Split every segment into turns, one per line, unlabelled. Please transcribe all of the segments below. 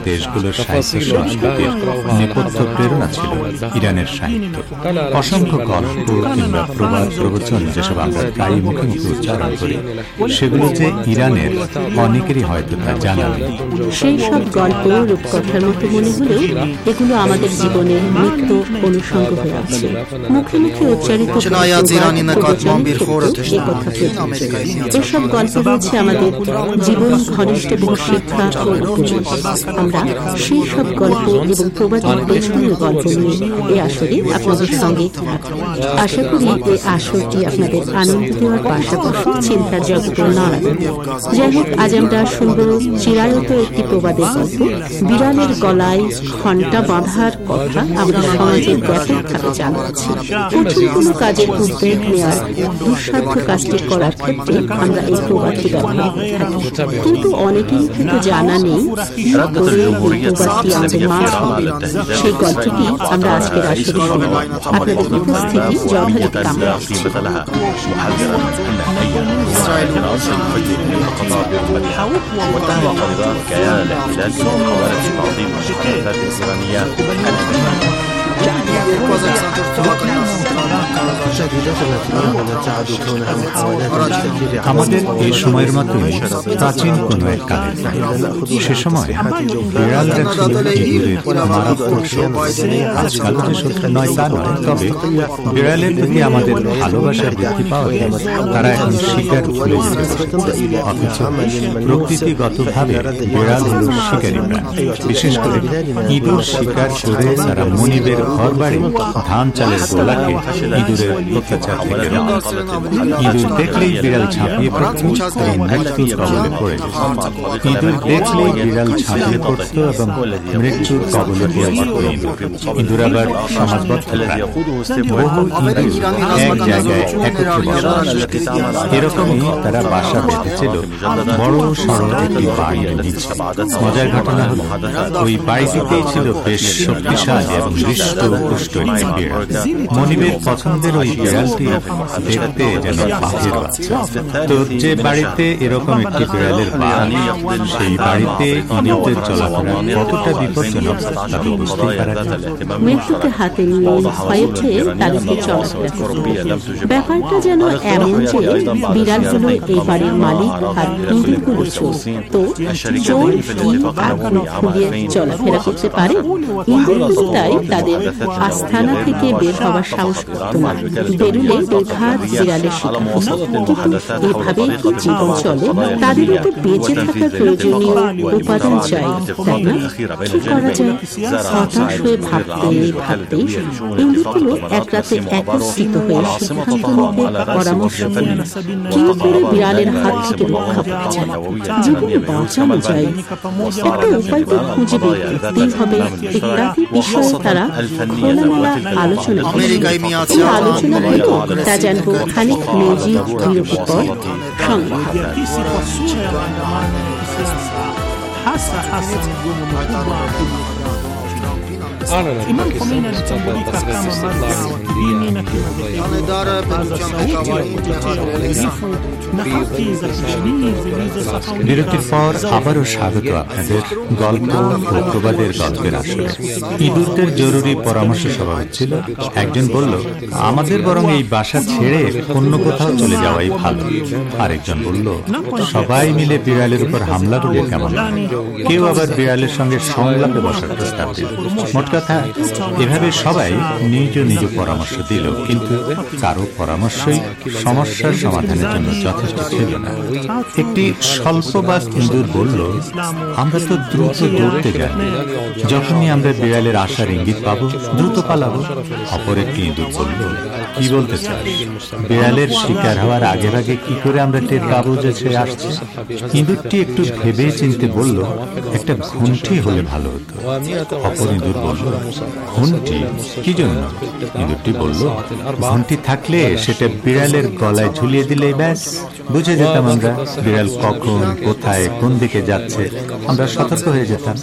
দেশগুলোর সাহিত্য সংস্কৃতির নেপথ্য প্রেরণা ছিল ইরানের সাহিত্য। অসংখ্য গল্প কিংবা প্রবাদ প্রবচন যেসব আমরা প্রায় মুখে মুখে উচ্চারণ করি, সেগুলো যে ইরানের অনেকেরই হয়তো তা জানা নেই।
সেই সব গল্প রূপকথার মতো মনে হলেও এগুলো আমাদের জীবনের নিত্য অনুষঙ্গ হয়ে আছে। মুখে মুখে উচ্চারিত এসব গল্প রয়েছে আমাদের জীবন ঘনিষ্ঠ এবং শিক্ষা ও উপযোগ। আমরা সেই সব গল্প এবং প্রবাদের পেছনের গল্প নিয়ে এই আসরে আপনাদের সঙ্গে থাকব। আশা করি এই আসরটি আপনাদের আনন্দ দেওয়ার পাশাপাশি চিন্তার জগতে নড়াবে। যাই হোক, আজ আমরা শুনব চিরায়ত একটি প্রবাদের গল্প। বিড়ালের গলায় ঘণ্টা বাঁধার কথা আমাদের সমাজের ব্যাপকভাবে জানা আছে। কঠিন কোনো কাজের উদ্যোগ নেওয়ার দুঃসাধ্য কাজটি করার ক্ষেত্রে আমরা এই প্রবাদটি ব্যবহার করে থাকি, কিন্তু অনেকেই কিন্তু জানা নেই কি করে এই প্রবাদটি আমাদের মাঝ হবে। সেই গল্পটি আমরা আজকের আসরে শুনব। আপনাদের উপস্থিতি যথারীতি কামনা
আমাদের এই সময়ের মতোই প্রাচীন কোন এক কালে সে সময় বিড়ালরা ছিল ইঁদুরের মারাত্মক শত্রু। আজকাল যে শত্রু নয় তা নয়, তবে বিড়ালের প্রতি আমাদের ভালোবাসার বৃদ্ধি পাওয়াতে তারা এখন শিকার ভুলে যেতে পারে। অথচ প্রকৃতিগতভাবে বিড়াল হল শিকারী প্রাণ। বিশেষ করে ইঁদুর শিকার করে তারা মনিবের ঘর বাড়ি ধান চালের গোলাকে ইঁদুরের অত্যাচার থেকে রক্ষা। ইঁদুর দেখলেই বিড়াল ঝাঁপিয়ে পড়ত এবং মৃত্যুর কবলে পড়ে যেত। ইঁদুর দেখলেই বিড়াল ঝাঁপিয়ে পড়ত এবং মৃত্যুর কবলে পড়ে যেত। ইঁদুর আবার সমাজবদ্ধ প্রাণী। বহু ইঁদুর এক জায়গায় একত্রে বসবাস করত। এরকমই তারা বাসা বেঁধেছিল বড় সড়ো একটি বাড়ির নিচে। মজার ঘটনা হল, ওই বাড়িটিতেই ছিল বেশ শক্তিশালী এবং হৃষ্টপুষ্ট একটি বিড়াল। মনিবের পছন্দের ওই বিড়ালটি দেখতে যেন বাঘের বাচ্চা। তো যে বাড়িতে এরকম একটি বিড়ালের বাস, সেই বাড়িতে ইঁদুরদের চলাফেরা কতটা বিপজ্জনক তা তো বুঝতেই পারা যায়।
মৃত্যুকে হাতে নিয়ে ভয়ে পেয়ে তাদেরকে চলাফেরা করতে। ব্যাপারটা যেন এমন যে বিড়ালগুলো এই বাড়ির মালিক আর ইঁদুরগুলো চোর। তো চোর কি আর মুখ ফুলিয়ে চলাফেরা করতে পারে? ইঁদুরগুলো তাই তাদের আস্থানা থেকে বের হওয়ার সাহস করত না। বেরুলে নির্ঘাত বিড়ালের শিকার হতো। কিন্তু এভাবেই কি জীবন চলে? তাদেরও তো বেঁচে থাকার প্রয়োজনীয় উপাদান চাই, তাই না? কি করা যায়? হতাশ হয়ে ভাবতে ভাবতে ইঁদুরগুলো এক রাতে একত্রিত হয়ে সিদ্ধান্ত নিতে পরামর্শ করল কি করে বিড়ালের হাত থেকে রক্ষা পাওয়া যায়, জীবন বাঁচানো যায়। একটা উপায় তো খুঁজে বের করতেই হবে। ইত্যাদি বিষয়ে তারা খোলামেলা আলোচনা করল। এই আলোচনা হয়তো তা জানবো খানিক মিউজিক বিরতির পর। সঙ্গে
Imam Khomeini alitambulika kama marja wa kidini na
বিরতির পর আবারও স্বাগত আপনাদের গল্প ও প্রবাদের গল্পের আসরে। ইঁদুরদের জরুরি পরামর্শ সভা হচ্ছিল। একজন বলল, আমাদের বরং এই বাসা ছেড়ে অন্য কোথাও চলে যাওয়াই ভালো। আরেকজন বলল, সবাই মিলে বিড়ালের উপর হামলা করলে কেমন? কেউ আবার বিড়ালের সঙ্গে সংলাপে বসার প্রস্তাব দিল। মোট কথা, এভাবে সবাই নিজ নিজ পরামর্শ দিল, কিন্তু কারো পরামর্শই সমস্যার সমাধানের জন্য যথেষ্ট ছিল না। একটি স্বল্পবাদ ইঁদুর বলল, আমরা তো দ্রুত দৌড়তে যাই, যখনই আমরা বিড়ালের আসার ইঙ্গিত পাবো দ্রুত পালাবো। অপর একটি ইঁদুর বলল, কি বলতে চাস? বিড়ালের শিকার হওয়ার আগে আগে কি করে আমরা টের পাবো যে সে আসছে? ইঁদুরটি একটু ভেবে চিনতে বলল, একটা ঘন্টি হলে ভালো হতো। অপর ইঁদুর বলল, ঘন্টি কি জন্য? ইঁদুরটি বলল, ঘন্টি থাকলে সেটা বিড়ালের গলায় ঝুলিয়ে দিলেই ব্যাস, বুঝে যেতাম আমরা বিড়াল কখন, কোথায়, কোন দিকে যাচ্ছে। আমরা সতর্ক হয়ে যেতাম।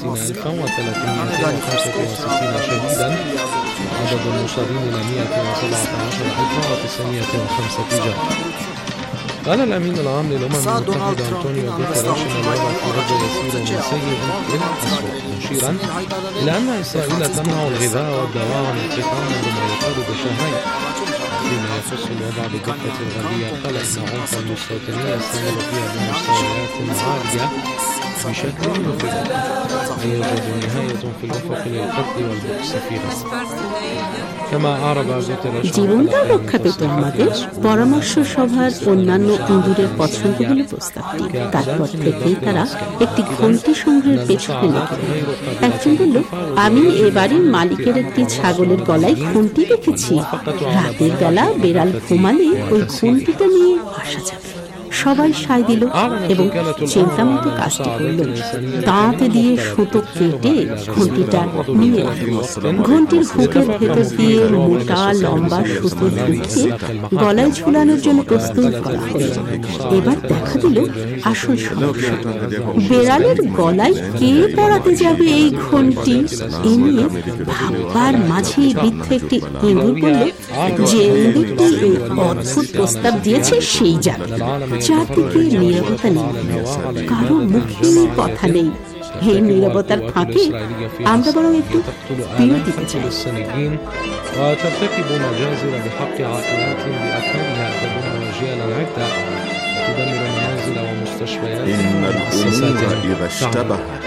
قال الأمين العام للأمم المتحدة أنطونيو غوتيريش إن الوضع في غزة يسير من سيء إلى أسوأ، مشيرا إلى أن إسرائيل تمنع الغذاء والدواء عن القطاع منذ ما يقارب شهرين. فيما يخص الوضع بالضفة الغربية قال إن عنف المستوطنين يستمر فيها بمستويات عالية بشكل مفرط، ويوجد نهاية في الأفق للقتل والبؤس في غزة. كما أعرب غوتيريش
জীবনটা রক্ষা পেত আমাদের পরামর্শ সভার অন্যান্য ইঁদুরের পছন্দগুলো প্রস্তাবটি। তারপর থেকেই তারা একটি ঘন্টি সংগ্রহের পেছনে লেগে গেল। একজন বলল, আমি এবারের মালিকের একটি ছাগলের গলায় ঘন্টি রেখেছি, রাতের বেলা বেড়াল ঘুমালে ওই ঘন্টিটা নিয়ে আসা যাবে। সবাই সায় দিল এবং চিন্তা মতো কাজটি করল। দাঁত দিয়ে সুতো কেটে ঘন্টিটা নিয়ে ঘন্টির হুকের ভেতর দিয়ে মোটা লম্বা সুতো ঢুকিয়ে গলায় ঝুলানোর জন্য প্রস্তুত করা হলো। এবার দেখা দিল আসল সমস্যা, বেড়ালের গলায় কে পরাতে যাবে এই ঘন্টি। এ নিয়ে ভাববার মাঝে বৃদ্ধ একটি ইঁদুর বলল, যে ইঁদুরটি এই অদ্ভুত প্রস্তাব দিয়েছে সেই যাবে। চারদিকে নীরবতা নেই, কারো মুখে কথা নেই। এই নীরবতার ফাঁকে আমরা বরং একটু বিরতিতে চাই।
وترتكب مجازر بحق عائلات بأكملها تضم رجالا عدة وتدمر منازل ومستشفيات ومؤسسات تعمل.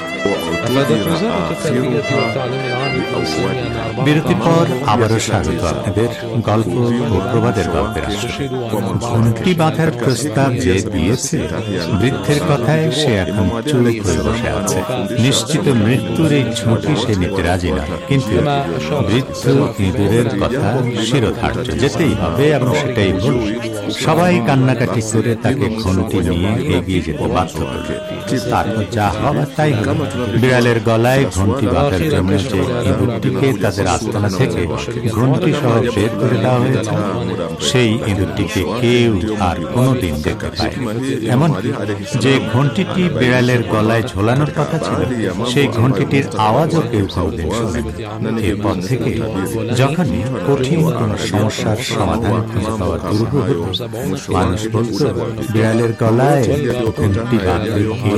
বিরতির পর আবারও স্বাগত আপনাদের গল্প ও প্রবাদের গল্পের আসরে। ঘন্টি বাঁধার প্রস্তাব যে দিয়েছে, বৃদ্ধের কথায় সে এখন চুলে করে বসে আছে। নিশ্চিত মৃত্যুর এই ঝুঁকি সে নিতে রাজি নয়, কিন্তু বৃদ্ধ ইঁদুরের কথা শিরোধার্য, যেতেই হবে এবং সেটাই হল। সবাই কান্নাকাটি করে তাকে ঘন্টি নিয়ে এগিয়ে যেতে বাধ্য করবে। তারপর যা হবার তাই হবে। বিড়ালের গলায় ঘন্টি বাঁধার জন্য যে ইঁদুরটিকে তাদের আস্তানা থেকে ঘন্টি সহ বের করে দেওয়া হয়েছে, সেই ইঁদুরটিকে কেউ আর কোনোদিন দেখতে পায়। এমনকি যে ঘন্টিটি বিড়ালের গলায় ঝোলানোর কথা ছিল, সেই ঘন্টিটির আওয়াজও কেউ কোনোদিন শোনেনি। এরপর থেকে যখনই কঠিন কোন সমস্যার সমাধান খুঁজে পাওয়া দুরূহ হতো, মানুষ বলত, বিড়ালের গলায় ঘন্টি বাঁধবে কে?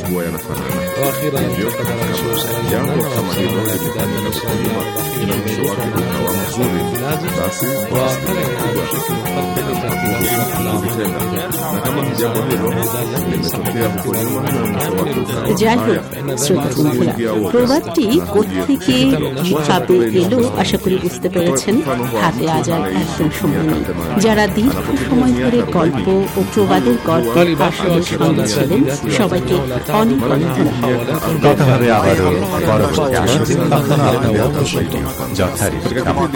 jambo kama hilo limefanya kufunga inamsho wake ukawa mzuri, basi na kama jambo hilo limetokea huko nyuma na msho wake ukawa
যাই হোক শ্রোতা বন্ধুরা, প্রবাদটি কোত্থেকে কিভাবে এলো আশা করি বুঝতে পেরেছেন। হাতে আজ আর একদম সময় নেই। যারা দীর্ঘ সময় ধরে গল্প ও প্রবাদের গল্প আসলে সঙ্গে ছিলেন, সবাইকে অনেক অনেক ধন্যবাদ।
কথা হবে আবারও পরবর্তী আসরে, তখন আপনাদের অবশ্যই যথারীতি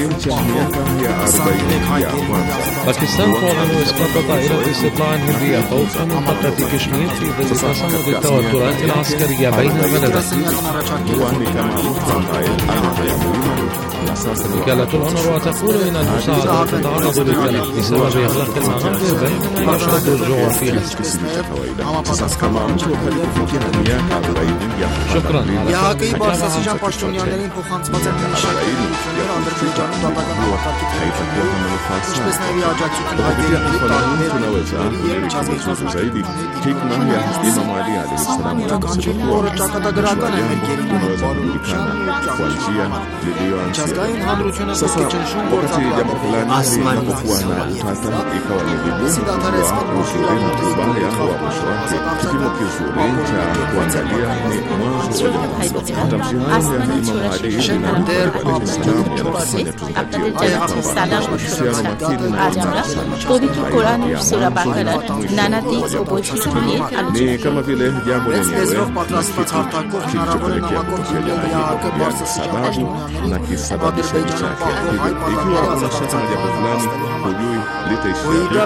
باكستان تعلن إسقاط طائرة استطلاع هندية خوفا من قطعة كشمير في ظل تصاعد التوترات العسكرية بين البلدين. وكالة الأونروا تقول إن المساعدة تتعرض للتلف بسبب إغلاق المنابر بينما يشتد الجوع فيها. شكرا
Sasa wakati jambo fulani linapokuwa na utata, ikawa ni vigumu kushiriki ubaya wa mwisho wake. Kipimo kizuri cha kuangalia ni mwanzo wa jambo. Matamshi haya ya Imam Ali ibn Abi Talib yanatufanya tuzingatie
সালাম ও শুভেচ্ছা। আজ আমরা পবিত্র কোরআনের সূরা বাকারার নানা দিক ও বৈশিষ্ট্য নিয়ে আলোচনা
ni kama vile jambo lenyewe kilichopelekea kutokea jambo hilo, sababu na kisababishaji chake. Ikiwa una shaka na jambo fulani, hujui litaishia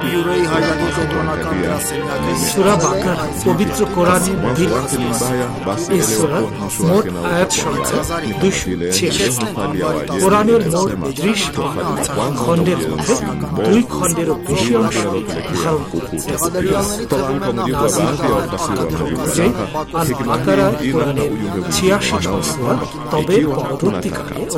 সূরা বাকারা পবিত্র কোরআনের দীর্ঘ এই সূরা মোট আয়াত সংখ্যা 246। কোরআনের মোট 30 খণ্ডের মধ্যে 2 খণ্ডেরও বেশি অংশ ধারণ করেছে। যে আল বাকারা কোরআনের 86 সূরা, তবে পরবর্তীকালে ও বর্তমানে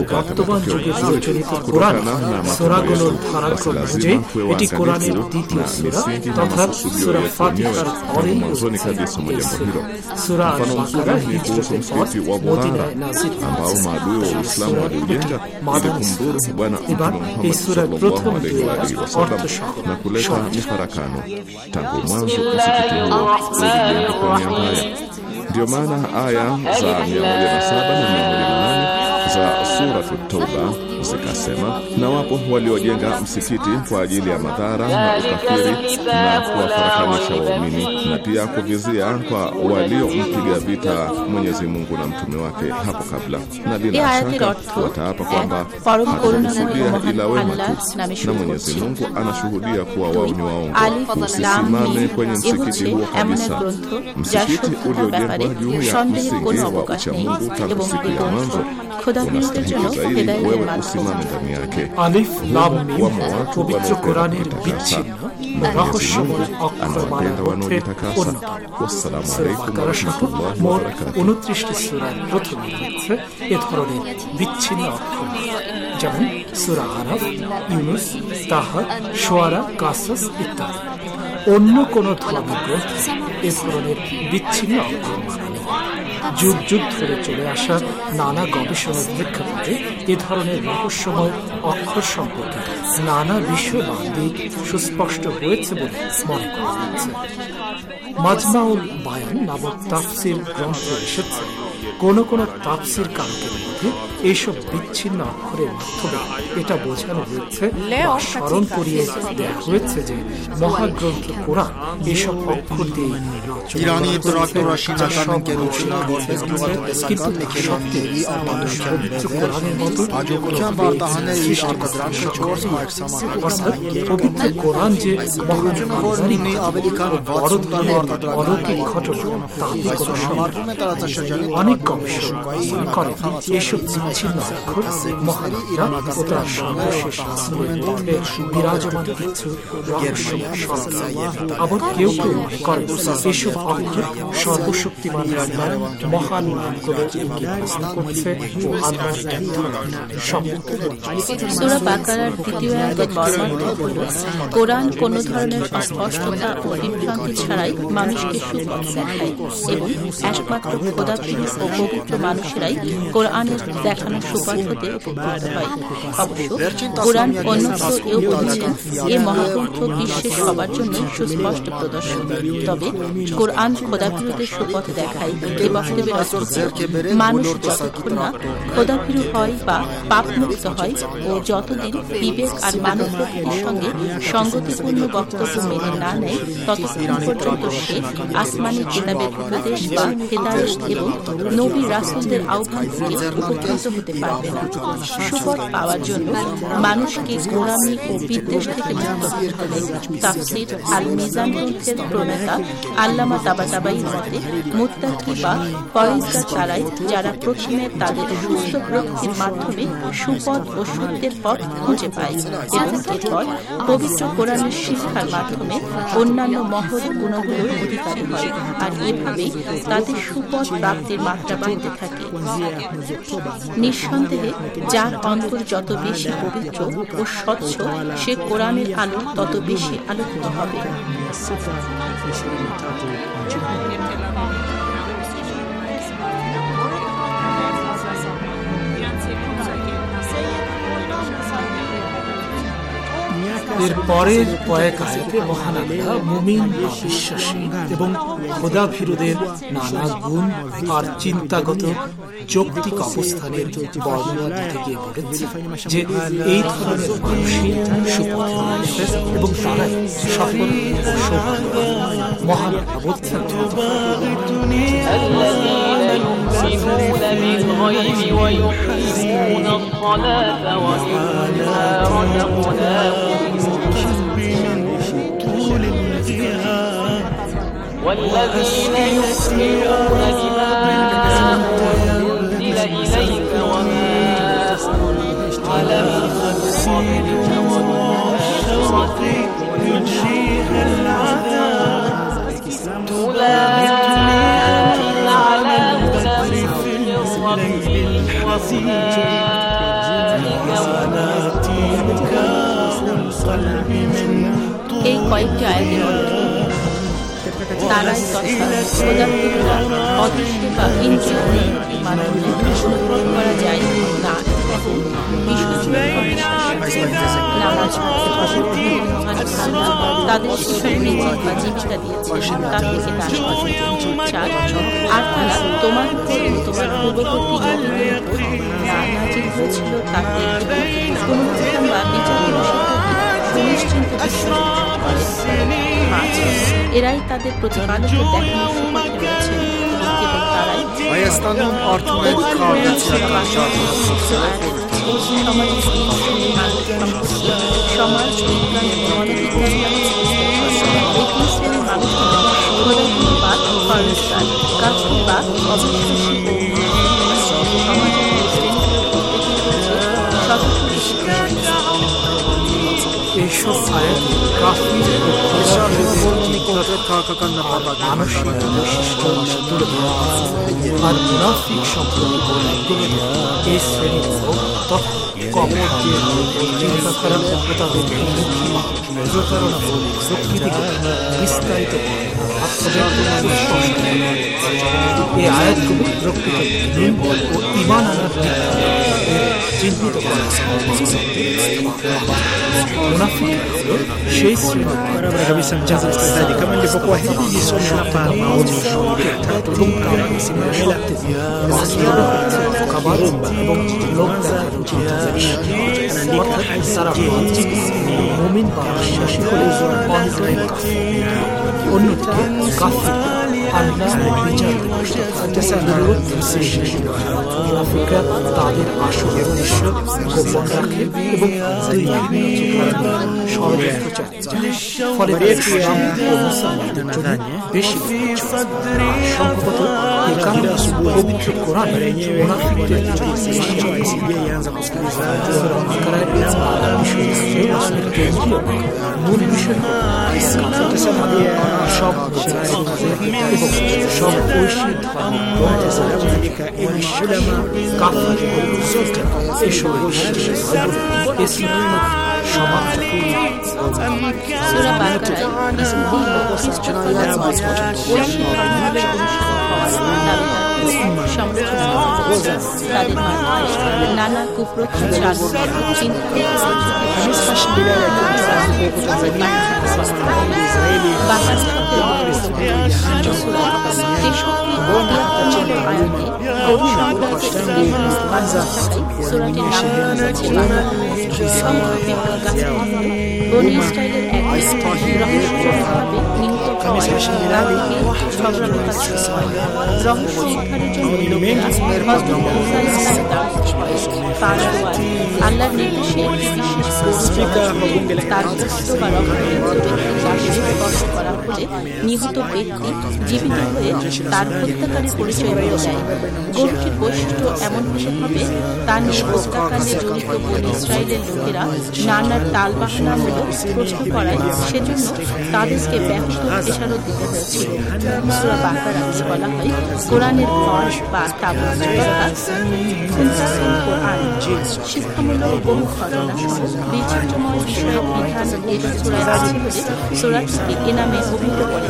বর্তমান যুগে প্রচলিত কোরআন সূরাগুলোর ধারাক্রম যে এটি কোরআনের দ্বিতীয় সূরা তথা সূরা ফাতিহার পরেই সূরা আল-বাকারা হিজরতের পর মদিনায় নাযিল
ambao maadui wa Uislamu waliujenga ili kumdhuru Bwana
এবার এই সূরার প্রথম অর্থ
na kuleta mifarakano. Tangu mwanzo msikiti huo ulijengwa kwa nia mbaya. Ndio maana aya za 107 na 108 za sura At-Tauba zikasema, na wapo waliojenga msikiti kwa ajili ya madhara na ukafiri na kuwafarakanisha waumini na pia kuvizia kwa waliompiga vita Mwenyezi Mungu na mtume wake hapo kabla, na bila shaka wataapa kwamba hawakusudia ila wema tu, na Mwenyezi Mungu anashuhudia kuwa wao ni waongo. Usisimame kwenye msikiti huo kabisa, msikiti uliojengwa juu ya msingi wa uchamungu tangu siku ya mwanzo. Unastahili zaidi wewe usimame ndani yake.
আলিফ লাম মিম পবিত্র কোরআনের বিচ্ছিন্ন রহস্যময় অক্ষরমালার মধ্যে অন্যতম।
ওয়াসসালামু আলাইকুম ওয়া রাহমাতুল্লাহি ওয়া
মোট
বারাকাতুহু।
29টি সূরার প্রথমে রয়েছে এ ধরনের বিচ্ছিন্ন অক্ষরমালা, যেমন সূরা আরাফ, ইউনুস, তাহা, শুআরা, কাসাস ইত্যাদি। অন্য কোন ধর্মগ্রন্থে এ ধরনের বিচ্ছিন্ন অক্ষরমালা নেই। যুগ যুগ ধরে চলে আসা নানা গবেষণার প্রেক্ষাপটে এ ধরনের রহস্যময় অক্ষর সম্পর্কে নানা বিষয় বা দিক সুস্পষ্ট হয়েছে বলে মনে করা হচ্ছে। মাজমাউল বায়ান নামক তাফসির গ্রন্থে এসেছে, কোন কোন তাফসির কারকের মধ্যে এইসব বিচ্ছিন্ন অক্ষরের মাধ্যমে এটা বোঝানো হয়েছে বা স্মরণ করিয়ে দেওয়া হয়েছে যে মহাগ্রন্থ কোরআন এসব অক্ষর দিয়ে কিন্তু পবিত্র কোরআনের মতো পবিত্র কোরআন যে মহান বড় ধরনের অলৌকিক ঘটনা তাতে কোনো অনেক গবেষণা করে এসব বিচ্ছিন্ন অক্ষর মহান ও তার সর্বশেষ রাসূলের মধ্যে বিরাজমান কিছু রহস্যময় সরকার। আবার কেউ কেউ মনে করে এসব অক্ষর সর্বশক্তিমান আল্লাহর মহান নামগুলো করছে ও আল্লাহর এক ধরনের সম্পদ।
সূরা বাকারার দ্বিতীয় আয়াতের মর্মার্থ হলো, কোরআন কোন ধরনের অস্পষ্টতা ও বিভ্রান্তি ছাড়াই মানুষকে সুপথ দেখায় এবং একমাত্র খোদাপ্রিয় ও পবিত্র মানুষেরাই কোরআনের দেখানো সুপথ হতে উপকৃত হয়। অবশ্য কোরআন অন্যত্র এও বলেছেন, এ মহাগ্রন্থ বিশ্বের সবার জন্য সুস্পষ্ট প্রদর্শন। তবে কোরআন খোদাপ্রিয়দের সুপথ দেখায় এ বক্তব্যের অর্থ মানুষ যতক্ষণ না খোদাভীরু হয় বা পাপমুক্ত হয় ও যতদিন বিবেক আর মানব প্রকৃতির সঙ্গে সঙ্গতিপূর্ণ বক্তব্য মেনে না নেয় ততক্ষণ পর্যন্ত সে আসমানি কিতাবের উপদেশ বা হেদায়েত এবং নবী রাসূলদের আহ্বান থেকে উপকৃত হতে পারবে না। সুপথ পাওয়ার জন্য মানুষকে গোলামি ও বিদ্বেষ থেকে মুক্ত হতে হলে তাফসীর আল মিজান গ্রন্থের প্রণেতা আল্লামা তাবাতাবাইর মতে মুত্তাকি বা পরহেজগার তারাই যারা প্রথমে তাদের সুস্থ প্রকৃতির মাধ্যমে সুপথ ও সত্যের পথ খুঁজে পায় এবং এরপর পবিত্র কোরআনের শিক্ষার মাধ্যমে অন্যান্য মহৎ গুণগুলোর অধিকারী হয়, আর এভাবেই তাদের সুপথ প্রাপ্তির মাত্রা বাড়তে থাকে। নিঃসন্দেহে যার অন্তর যত বেশি পবিত্র ও স্বচ্ছ, সে কোরআনের আলো তত বেশি আলোকিত হবে।
এর পরের কয়েক আয়াতে মহান আল্লাহ মুমিন বা বিশ্বাসী এবং খোদাভীরুদের নানা গুণ আর চিন্তাগত যৌক্তিক অবস্থানের বর্ণনা দিতে গিয়ে বলেছে যে এই ধরনের মানুষই সুপথে রয়েছে এবং তারাই সফল ও সৌভাগ্যবান। মহান আল্লাহ বলছেন,
يؤمنون بالغيب ويقيمون الصلاة ومما رزقناهم والذين يؤمنون بما أنزل إليك وما أنزل على قبلك والمؤشرة يجزيها العذاب أولئك على هدى من ربهم وأولئك
এই কয়েকটি আয়াতের অর্থ তারাই তথা খোদাবৃত্তরা অদৃশ্য বা ইন্দ্রিয় অনুভূতির মাধ্যমে অনুভব করা যায় না এবং নামাজ তাদের সেসব রিজিক বা জীবিকা দিয়েছে তার থেকে দান আর তারা তোমার উপর ও তোমার পূর্ববর্তী নবীদের উপর নাজিল হয়েছিল তাতে পুনরুত্থান বা বিচারের সুনিশ্চিন্ত এরাই তাদের প্রতিপালকের দেখানোর সুপথে রয়েছেন এবং তারাই সমাজ বিজ্ঞান মনোবিজ্ঞান এই তিন শ্রেণীর মানুষ খোদাবাদ ফারস্তান কাফিরবাদ অবিশ্বাসী ও সমাজের
এইসব আয়াত কাফির ও মানসিক বৈশিষ্ট্য আর মুনাফিক সম্পর্কে এই শ্রেণীর লোক তথা কবর চিন্তা খারাপ তাদের প্রতারণা প্রকৃতিকে বিস্তারিত এই আয়াতগুলো প্রকৃত ও ইমান আনার চিহ্নিত করা munafiki সেই শ্রেণী
kama nilivyokuahidi nisome hapa maoni
এবং লোকদের মুমিন বা বিশ্বাসী হলে অন্যদিকে কাফির আল্লাহ বিচার মুনাফিকরা তাদের আসল উদ্দেশ্য গোপন রাখে এবং ষড়যন্ত্র চালায় ফলে মুসলমানদের জন্য বেশি সম্ভবত এই কারণে পবিত্র কোরআন মুনাফিকদের কেন্দ্রীয় মূল বিষয় সব এবং সব ঐশী
সূরা বাকারায় তাদের নানা কুপ্রচার বনি ইসরাইলের এক রহস্যজনকভাবে নিহত রহস্য উদ্ধারের জন্য আল্লাহর নির্দেশে তার দুষ্ট বা রক্ত করা হলে নিহত ব্যক্তি জীবিত হয়ে তার হত্যাকারীর পরিচয় দিয়ে দেয়। গরুটির বৈশিষ্ট্য এমন হতে হবে তার হত্যাকাণ্ডে জড়িত বনি ইসরায়েলের লোকেরা নানার তাল বাহানামূলক প্রশ্ন করায় সেজন্য তাদেরকে ব্যাপক খেসারত দিতে হয়েছিল। সূরা বাকারাতে বলা হয় কোরআনের ঘর বা তাবুত কোরআন শিক্ষামূলক বহু ঘটনা বৈচিত্র্যময় বিষয়ক বিধান এই সূরায় আছে বলে সূরাটিকে এ নামে অভিহিত করে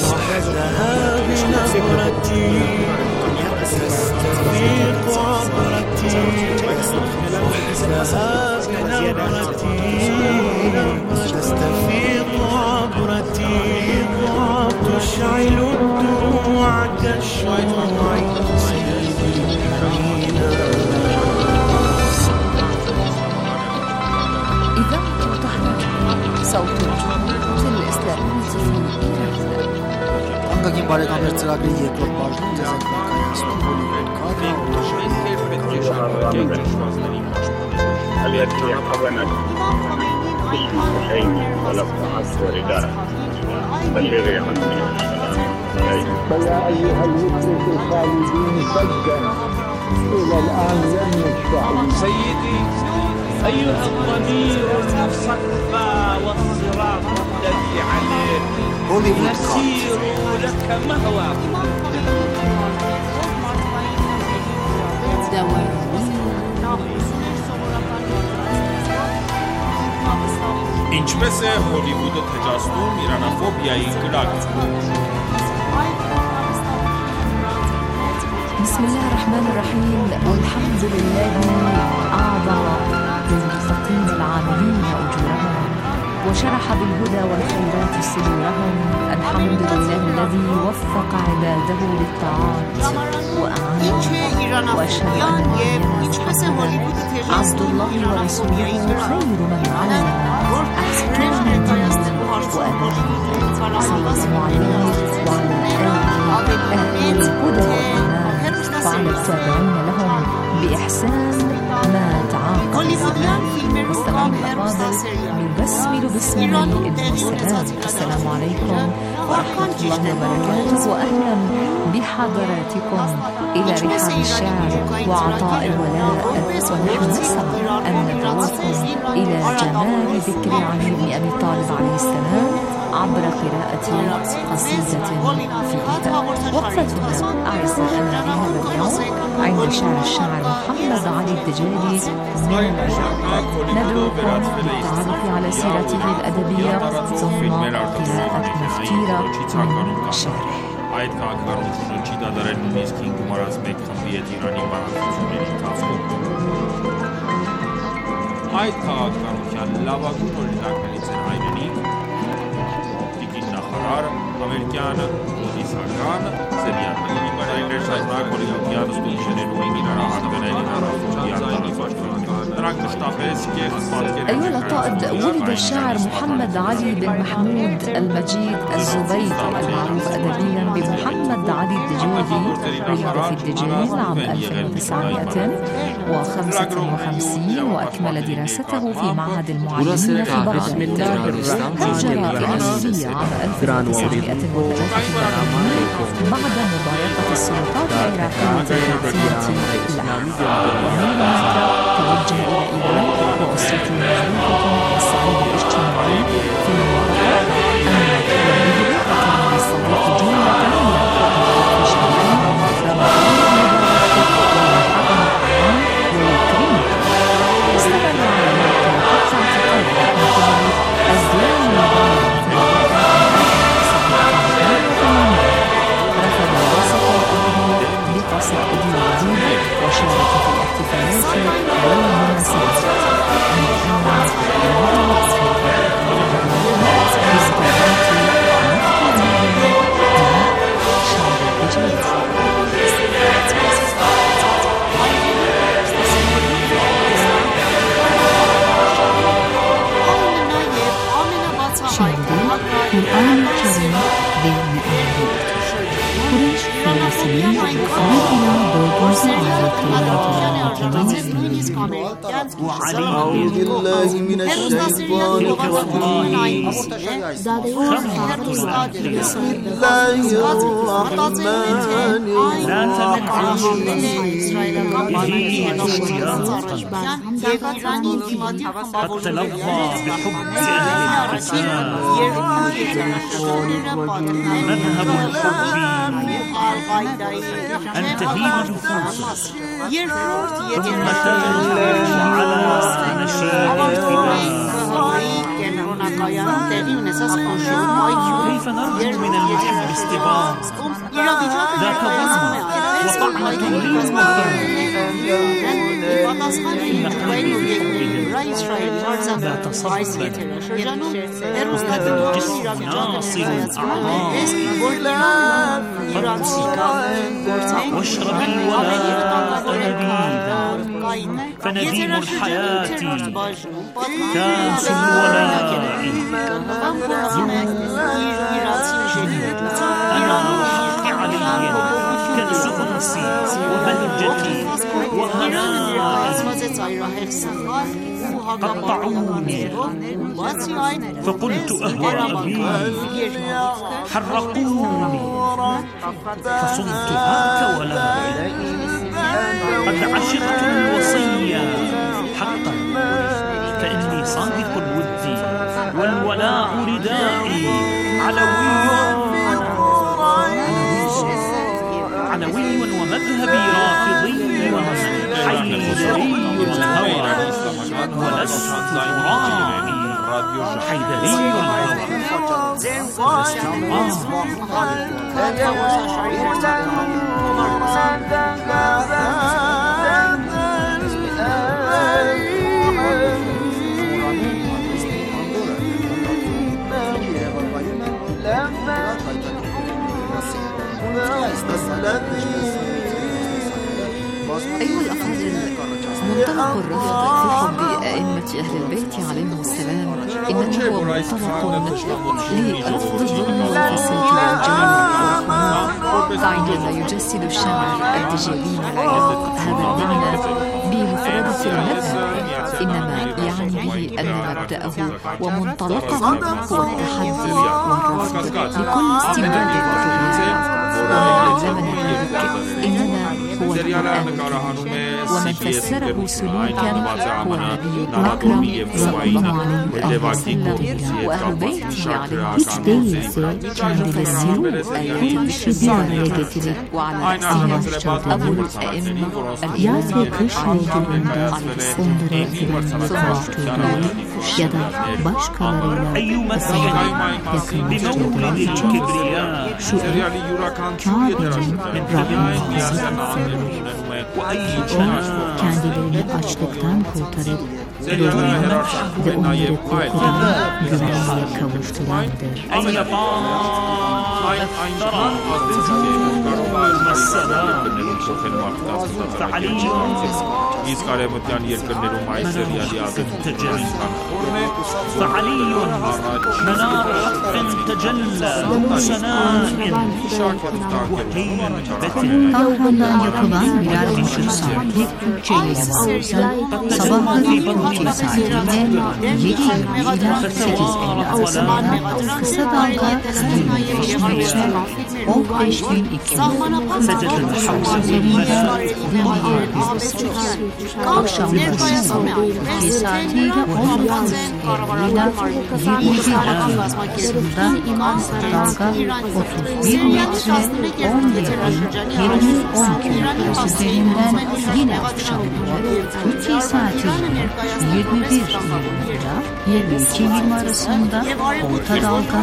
Hangi peygamber çıraklı yekot pardon
التي حضنت اسم حسين ولم تعد رداء بلغي عني
فيا أيها المفلس الخالدين سجدا إلى الآن لم يشفع
سيدي أيها الضمير المصفى والصراط الذي عليه نسير لك مهوى
Ինչպես է Հոլիվուդը թեջացնում իրանաֆոբիայի կրակը։
بسم الله الرحمن الرحيم والحمد لله أعظم للمتقين العاملين أجورهم وشرح بالهدى والخيرات صدورهم. الحمد لله الذي وفق عباده للطاعات وأعانهم وأشهد أن محمدا عبد الله ورسوله خير من علم أحسن من وأمان صلى الله عليه وعلى آله أهل الهدى والإيمان وعلى التابعين لهم بإحسان ما تعاقب الزمان. والسلام الأفاضل نبسمل باسم المرسلات. السلام عليكم ورحمة الله وبركاته وأهلا بحضراتكم إلى رحاب الشعر وعطاء الولاء. ونحن نسعى أن ندعوكم إلى جمال ذكر علي بن أبي طالب عليه السلام عبر قراءة قصيدة في كتاب. وقفتنا أعزائنا لهذا اليوم عند شعر الشاعر محمد علي الدجالي من العراق. ندعوكم للتعرف على سيرته الأدبية ثم قراءة مفتيرة من شعره.
Այդ քաղաքականությունը չի դադարել նույնիսկ 5 գումարած մեկ խմբի հետ Իրանի բանակցությունների ընթացքում։ Այդ քաղաքականության լավագույն օրինակներից են հայրենիք, տիկին նախարար, ամերիկյան բոդիսական, սերիալների բարայներ շարունակ հոլիվուդյան ստուդիաներում իրարահանվել են իրանաֆոբիայի պաշտոնները։ Նրանք մշտապես կեղծ պատկեր
أيها القائد، ولد الشاعر محمد علي بن محمود المجيد الزبيدي المعروف أدبيا بمحمد علي الدجالي ولد في الدجال عام 1955 وأكمل دراسته في معهد المعلمين في بغداد. هاجر إلى سوريا عام 1983 بعد مضايقة السلطات العراقية النازية له. ومن هناك توجه إلى إيران وأسرته معروفة بالسعادة الاجتماعي في المنطقة. أما والده فكان للصديق جملة من الخطوات في شهرين رمضان المبارك ويلحقه القرآن ويكرمه. استمر على ذلك قطع في قلبه من قبل أزيان المبارك رفض وسط الأرض بقصائد الوزير وشارك في الاحتفالات والمناسبات. القرآن الكريم بين أيديك. قريش فلسطين مثل دوغوز
أعوذ بالله من الشيطان الرجيم. بسم الله الرحمن الرحيم.
قد تلظى بحب أهل الفساد مذهب الحب أن تهيب نفوسه ثم تغلب على نشيد الفداء. كيف نرجو من المحب استباق ذاك ظلم وطعنة للوفاء. إن قلبي لا تصبا وهذا الجسم ناصر الأعضاء. قد واشرب الولاء نبيذا فنديم الحياة كاس الولاء. أنا حق علي كأس أنسي وبهجتي وهنائي. قطعوني فقلت أهوى أبي حرقوني فصمت هاك ولائي. قد عشقت الوصية حقا فإني صادق الود والولاء ردائي. علوي ومذهبي رافضي حيدري الهوى ولست راعي. حيدري الهوى
أيها الأفاضل، منطلق الرفض في حب أئمة أهل البيت عليهم السلام إنما هو منطلق لرفض الظلم والفساد والجرائم والخمول، فعندما يجسد الشاعر الدجالي العراق هذا المعنى بمفردة المذهب إنما يعني به أن مبدأه ومنطلقه هو التحدي والرفض لكل استبداد وطغيان. ومن ذلك إننا هو القرآن الكريم، ومن فسره سلوكا هو النبي الأكرم صلى الله عليه وسلم وأهل بيته عليه السلام. وعلى رأسهم أبو الأئمة أي مسيح بمولد الكبرياء
kendilerini açlıktan kurtarıp ölümden ve onları korkudan güvenliğe kavuşturandır.
فعلي منار حق تجلى سناء
Kavramdan yapılan birer buçuk saatlik Türkçe yayınlanırsa sabahları Türkçe saatiyle 7:20 ile 8:50 arasında kısa dalga 25 metre 15.240 üzerinde dinleyebilirsiniz. Akşamları Türkiye saatiyle 19:50 ile 21:20 arasında dalga 31 metre 11.712 üzerinden yine akşamları Türkiye saatiyle 21:20 ile 22:20 arasında orta dalga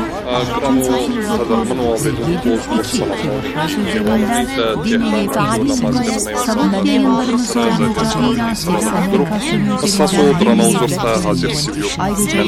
702 üzerinden dinleyebilirsiniz. Sabah yayınlarımızda Ceylan Sesi Amerikasyonu üzerinden ayrıca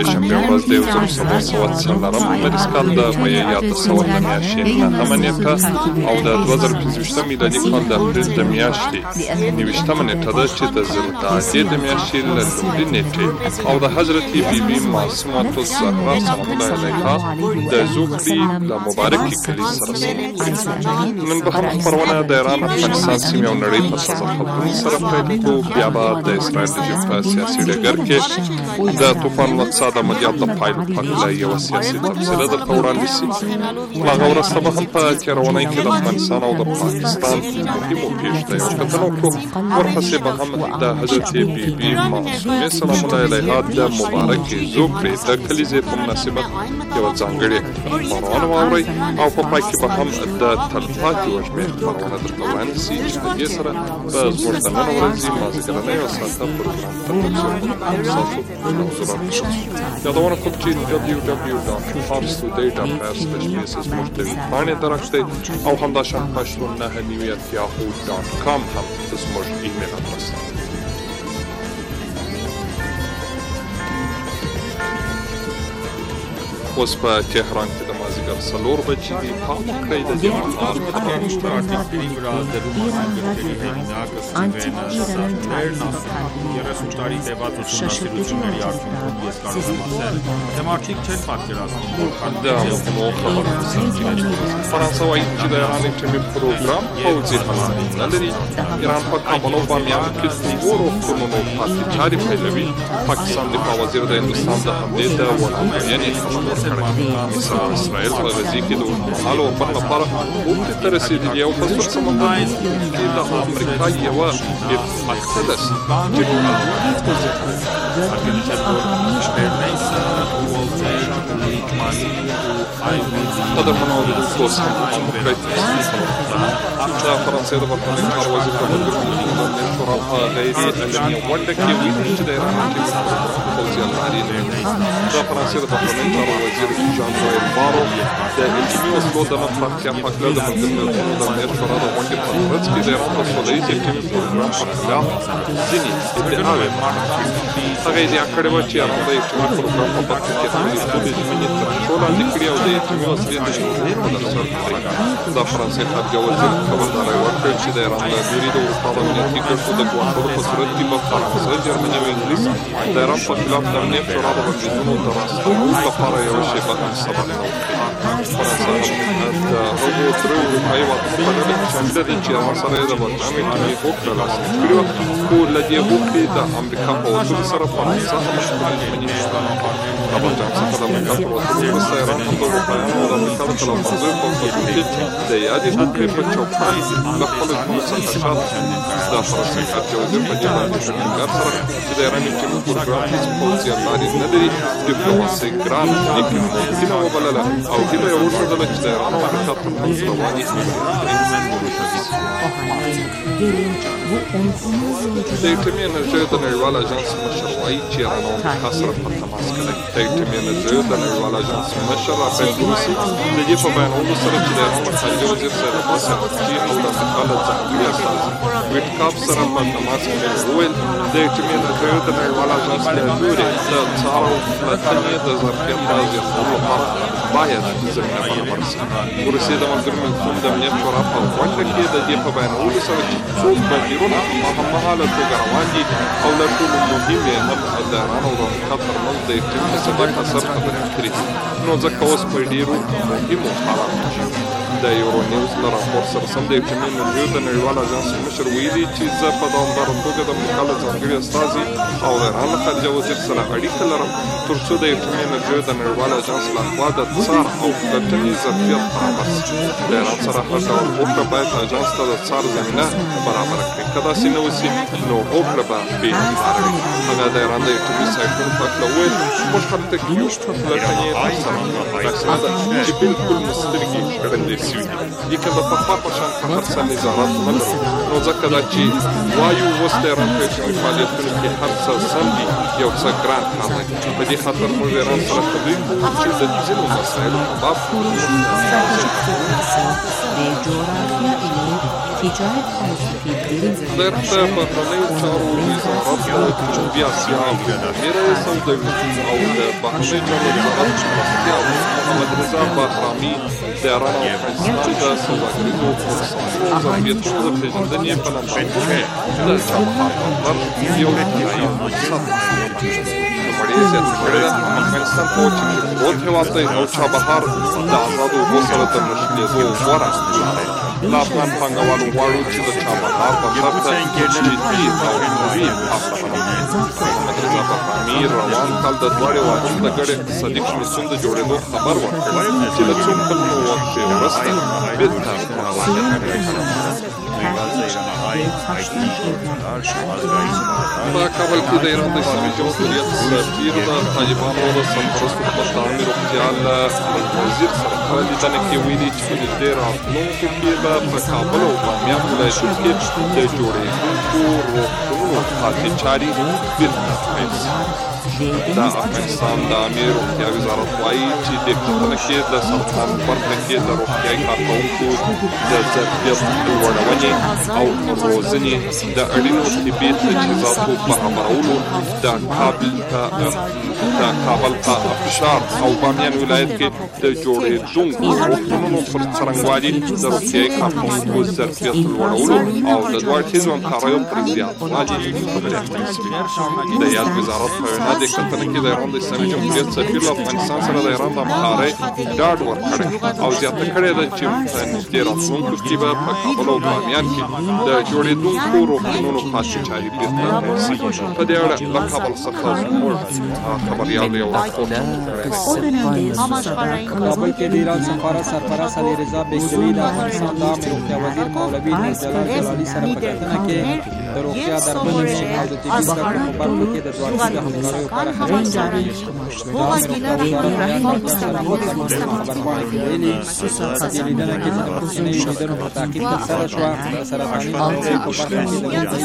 او د 2015 میلادي کال د اپریل د میاشتې نویشتمه نیټه ده چې د ذوالقعدې د میاشتې له لومړۍ نیټې او د حضرت بیبي معصومه الزهرا سلام الله علیها د زوکړې د مبارکې کلیز سره سمون کړي. نن به هم خپرونه د ایران افغانستان سیمې او نړۍ په سزا خبرونو سره پیل کړو. بیا به د اسرائیل د ژبې په سیاسي ډګر کې د طوفان الاقصی د عملیات د پایل په هکله یوه سیاسي تبصره درته وړاندې شي. هغه وروسته به هم په تېرونۍ کې د افغانستان او د پاکستان مهمو پېښو ته یوه کتنه وکړو. ورپسې به هم د حضرت بیبي معصومې سلام الله علیها د مبارکې زوکړې د کلیزې په مناسبت یوه ځانګړې خپرونه واورئ او په پای کې به هم د تلپاتې وږمې خپرونه درته وړاندې شي چې د دې سره به زموږ د نن ورځې مازدیګرنۍ او ساعته پروګرام ستاسو منظوره شي. یادونه کوم چې www.parstoday.ir زموږ د ویبپاڼې درښت دی او همداشان pashto9.yahoo.com هم زموږ ایمیل ادرس دی. اوس په تهران کې د مازدیګر 4 بجې دي. پام وکړئ د دې فرانسوي چې د ایران اټومي پروګرام پوځي حمله نه لري. ایران په کابل او بامیان کې د روغتونونو پاتې چارې پیلوي. پاکستان دفاع وزیر د هندوستان د حملې د وړاندوینې خبر کړی. اسرائیل په غزې کې د اوږدمهاله وفر لپاره اوږدې ته رسېدلي او په سور سمندر کې د امریکا یوه F-18
Organizator Shmernejsa Walter
قدر منو دوست دا فرانسې د برتانیې کار وزیر د ملګرو د شورا غیر علمي غونډه کې ویلي چې د ایران کې پوځي الماري دا فرانسې د برتانیې کار وزیر جان نویل بارو د علمي وسلو د پراختیا په اړه د ملګرو د شورا د غونډې په ورځ کې د ایران د سولهییز علمي پروګرام په خلاف ځینې ادعاوې هغه ادعا کړې وه چې ایران د علمي پروګرام په برخه کې خپلې ستونزې ژمنې تر پښو لاندې کړي او د علمي وسلې د ژغورلو په نظر کې دا فرانسې خارجه وزیر خبرداری ورکړ چې د ایران له لوري د اروپا د امنیتي ګټو د ګواښلو په صورت کې به فرانسه، جرمني او انګلیس د ایران په خلاف د امنیت شورا د بندیزونو د راستنولو لپاره یوه شیبه هم صبر نه وکړي. فرانسه د هغو درېو اروپایي هېوادونو په ډله کې شامله ده چې ایران سره یې د برنامې ټولې هوکړه لاسلیک کړې وه، خو له دې هوکړې د امریکا په وتلو سره فرانسه هم خپلې ژمنې د ابرجان څخه د امریکا تر وتلو وروسته ایران هم د اروپایانو او د امریکا د تلفظیو په خصوص کې د یادې هوکړې په چوکاټ له خپلو ژمنو څخه شاته دا فرانسې خارجه وزیر په دې باندې ټینګار سره چې د ایران علمي پروګرام هېڅ پوځي لارې نه لري ډیپلوماسي ګران لیکن ممکنه وبلله او هیله یې وښودله چې د ایران او امریکا ترمنځ روانې د اټومي انرژۍ د نړیوال اژانس مشر وایي چې ایران او امریکا سره په تماس کې دي. د اټومي انرژۍ د نړیوال اژانس مشر رافایل ګروسي د دې په بیانولو سره چې د ایران خارجه وزیر سید عباس عراقچي او د امریکا له ځانګړي استازي ویټکاف سره په تماس کې وویل د اټومي انرژۍ د نړیوال اژانس له لوري د څار او پلټنې د ظرفیت د زیاتولو لپاره باید زمینه برابره شي. ګروسي د ملګرو ملتونو د امنیت شورا په غونډه کې د دې په بیانولو سره چې څو بهیرونه په هممهاله توګه روان دي او له ټولو مهم یې هم د ایران او د امریکا ترمنځ د اقلیم د ثبات اثر خبرې کړي دي، نو ځکه اوس په ډېرو مهمو حالاتو کې د یورو نیوز له راپور سره سم د اټومي انرژۍ د نړیوال اژانس مشر ویلي چې زه په دوامداره توګه د امریکا له ځانګړي استازي او د ایران له خارجه وزیر سره اړیکه لرم تر څو د اټومي انرژۍ د نړیوال اژانس لخوا د څار او پلټنې ظرفیت برابر شي. د ایران سره هر ډول هوکړه باید اژانس ته د څار زمینه برابره کړي، که داسې نه وسي نو هوکړه به بې اعتباره وي. هغه د ایران د اټومي سایټونو په هکله وویل موږ هلته کیو پلټنې ترسره کړو، داسې نه ده چې بلکل مو سترګې ړندې شوي دي، لیکن د پخوا په شان په هر څه نظارت نه لرو، نو ځکه دا چې وایو اوس د ایران په اټومي فعالیتونو کې هر څه سم دي یو څه ګران کار دی. په دې خاطر موږ ایران سره خبرې کوو چې د ځینو مسایلو په باب د ایران د بهرنیو چارو وزارت د جنوبي اسیا عامل رئیس او د بهرنیو چارو وزارت مرستیال محمد رضا بهرامي د ایران او افغانستان د سوداګریزو فرصتونو ظرفیتونو د پېژندنې په لمبانځ کې د چابهار بندر یو نهایي مقصد نوموړي زیاته کړې ده افغانستان په وچه کې پروت هېواد دی او چابهار د ازادو اوبو سره د نښلېدو غوره لاره ده. له افغان پانګوالو غواړو چې د چابهار بندر ته جدي او قوي پاملرنه وکړي. محمد رضا بهرامي روان کال د دواړو هېوادونو د ګډ اقتصادي کمیسیون د جوړېدو خبر ورکړ چې له څو کلونو وخت وروسته بېرته په کابل کې د ایران د اسلامي جمهوریت سفیر د طالبانو د سرپرستو په تعامیر روغتیا له وزیر سره په لیدنه کې ویلي چې په نږدې راتلونکو کې به په کابل او بامیان ولایتونو کې د جوړېدونکو روغتونونو پاتې چارې بېرته پیل شي. د افغانستان د عامې روغتیا وزارت وایي چې د کتنه کې د سرطان برخه کې د روغتیایي کارکوونکو د ظرفیت لوړونې او روزنې د اړینو طبي تجهیزاتو برابرولو د کابل په ابشار او بامیان ولایت کې د جوړېدونکو روغتونونو پر څرنګوالي د روغتیایي کارکوونکو ظرفیت لوړولو او د دواړو هیڅو همکاریو پر زیاتوالي خبرې اترې شوې. د یاد وزارت په وینا د کتنه کې د ایران د اسلامي جمهوریت سفیر له افغانستان سره د ایران د همکارۍ ډاډ ورکړی او زیاته کړې ده چې په نږدې راتلونکو کې به په کابل او بامیان کې د جوړېدونکو روغتونونو پاتې چارې بېرته پیل شي. په دې اړه له کابل څخه زموږ خبریال یو راپور
کابل کې د ایران سفارت سرپرست علیرضا بیگزوی د افغانستان د عامې روغتیا وزیر مولوي نورجلال جلالي سره په کتنه کې د روغتیا درملنې او د طبي زده کړو په برخو کې د دواړو د همکارۍ para خبرنگاری لیدنه کې د پښتني لیدنو په تاکید ترسره شوه د سرطاني ناروغۍ په برخه کې د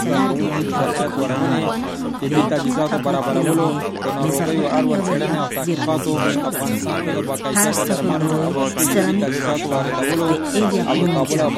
ورځني طبي تجهیزاتو برابرولو د ناروغیو اړوند څېړنې او تحقیقاتو افغانستان کې د باکیفیته درملو او طبي تجهیزاتو واردولو او د کابل او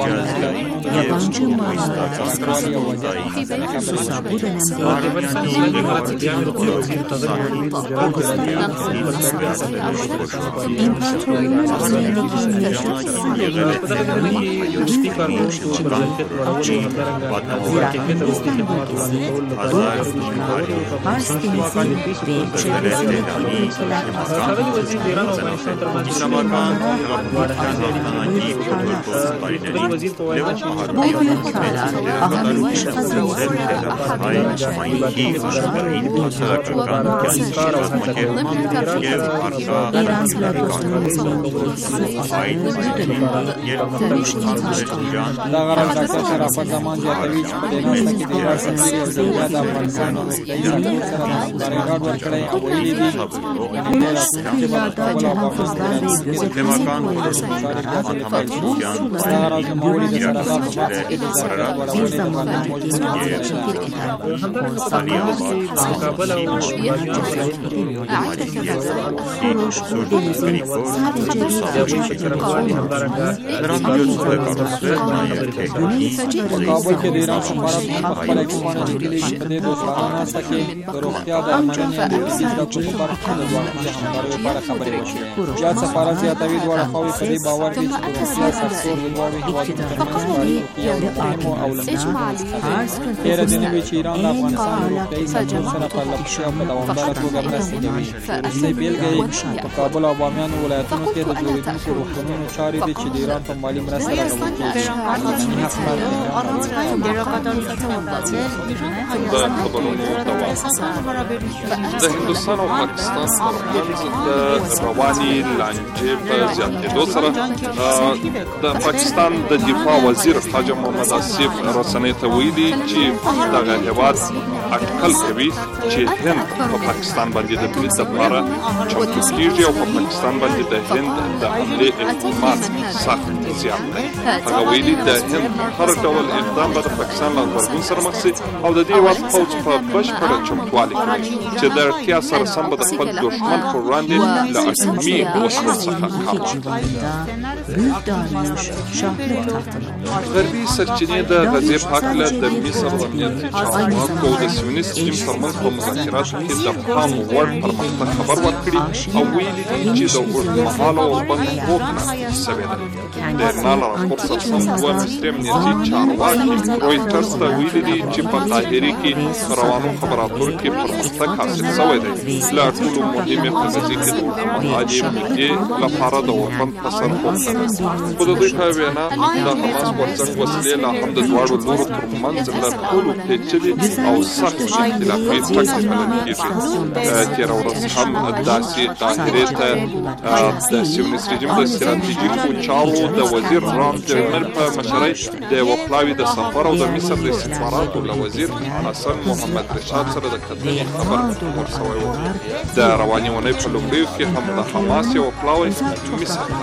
دا غرض ډاکټر شرافت زمان زیاتوي چې په دې ناسته کې د ایران سفیر او ضرورت د افغانستان او روغتیایي سکتور سره د همکارۍ ډاډ ورکړی او ویلي دي چې په راتلونکي کې به د کابل او افغانستان د دا غرض نوموړي د سرحد په برخه کې د ظرفیت لوړولو لپاره موجود کابل کې د ایران سفارت په خپل کومانه لیکلي چې په دې دوستانه ناسته کې د روغتیا د درملنې او د زده کړو برخه د ځوانانو همکاریو لپاره خبرې وشوې. جهاد سفارت زیاتوي دواړه خواوې په دې باور دي چې د روغتیا سکتور د دواړو هېوادونو ترمنځ او هیره دې نه وي چې ایران د افغانستان د روغتیایي سکتور سره په لپشي او په دوامداره توګه مرستې کوي. وروستۍ بېلګه یې په کابل او بامیانو ولایتونو کې د جوړېدونکو روغتونونو چارې دي چې د ایران په مالي مرسته راغول کېږي.
د هندوستان او پاکستان ترمنځ د رواني لانجې په زیاتېدو سره د پاکستان د دفاع وزیر خواجه محمد آصف رسنۍ ته ویلي چې دغه هېواد اټکل کوي چې هند په پاکستان باندې د برید لپاره چمتو کېږي او په پاکستان باندې د هند د حملې احتمال سخت زیات دی. هغه ویلي د هند هر ډول اقدام به د پاکستان له غبرګون سره مخ شي او د دې هېواد پوځ په بشپړه چمتووالي کې چې د اړتیا سره سم به د خپل دښمن پر وړاندې له اټومي وسلو څخه کار واخلي. غربي سرچینې د غزې په هکله د مصر د امنیتي چارواکو او د صهیوني سیستم ترمنځ په مذاکراتو کې د پام وړ پرمختګ خبر ورکړي او ویلي دي چې د اوږدمهاله اوربند هوکړه شوې ده. د ایرنا له راپور سره سم دوه مصري امنیتي چارواکي رویټرز ته ویلي دي چې په قاهرې کې روانو خبراتو کې پرمختګ حاصل شوی دی. له ټولو مهمې په غزې کې د اوږدمهالې مودې لپاره د اوربند په سر هوکړه ده. خو د دوی په وینا د حماس غورځنګ وسلې لا هم د دواړو لورو ترمنځ له ټولو پیچلي او سخت اختلافي ټکر بلل کېږي. تېره ورځ هم داسې قاهرې ته د صهیونیست رژیم د ستراتیژیکو چارو د وزیر رام جرمر په مشرۍ د یوه پلاوي د سفر او د مصر د استخباراتو له وزیر حسن محمد رشاد سره د کتنې خبر ورسوی و. د روانې اونۍ په لومړیو کې هم د حماس یوه پلاوی مصر ته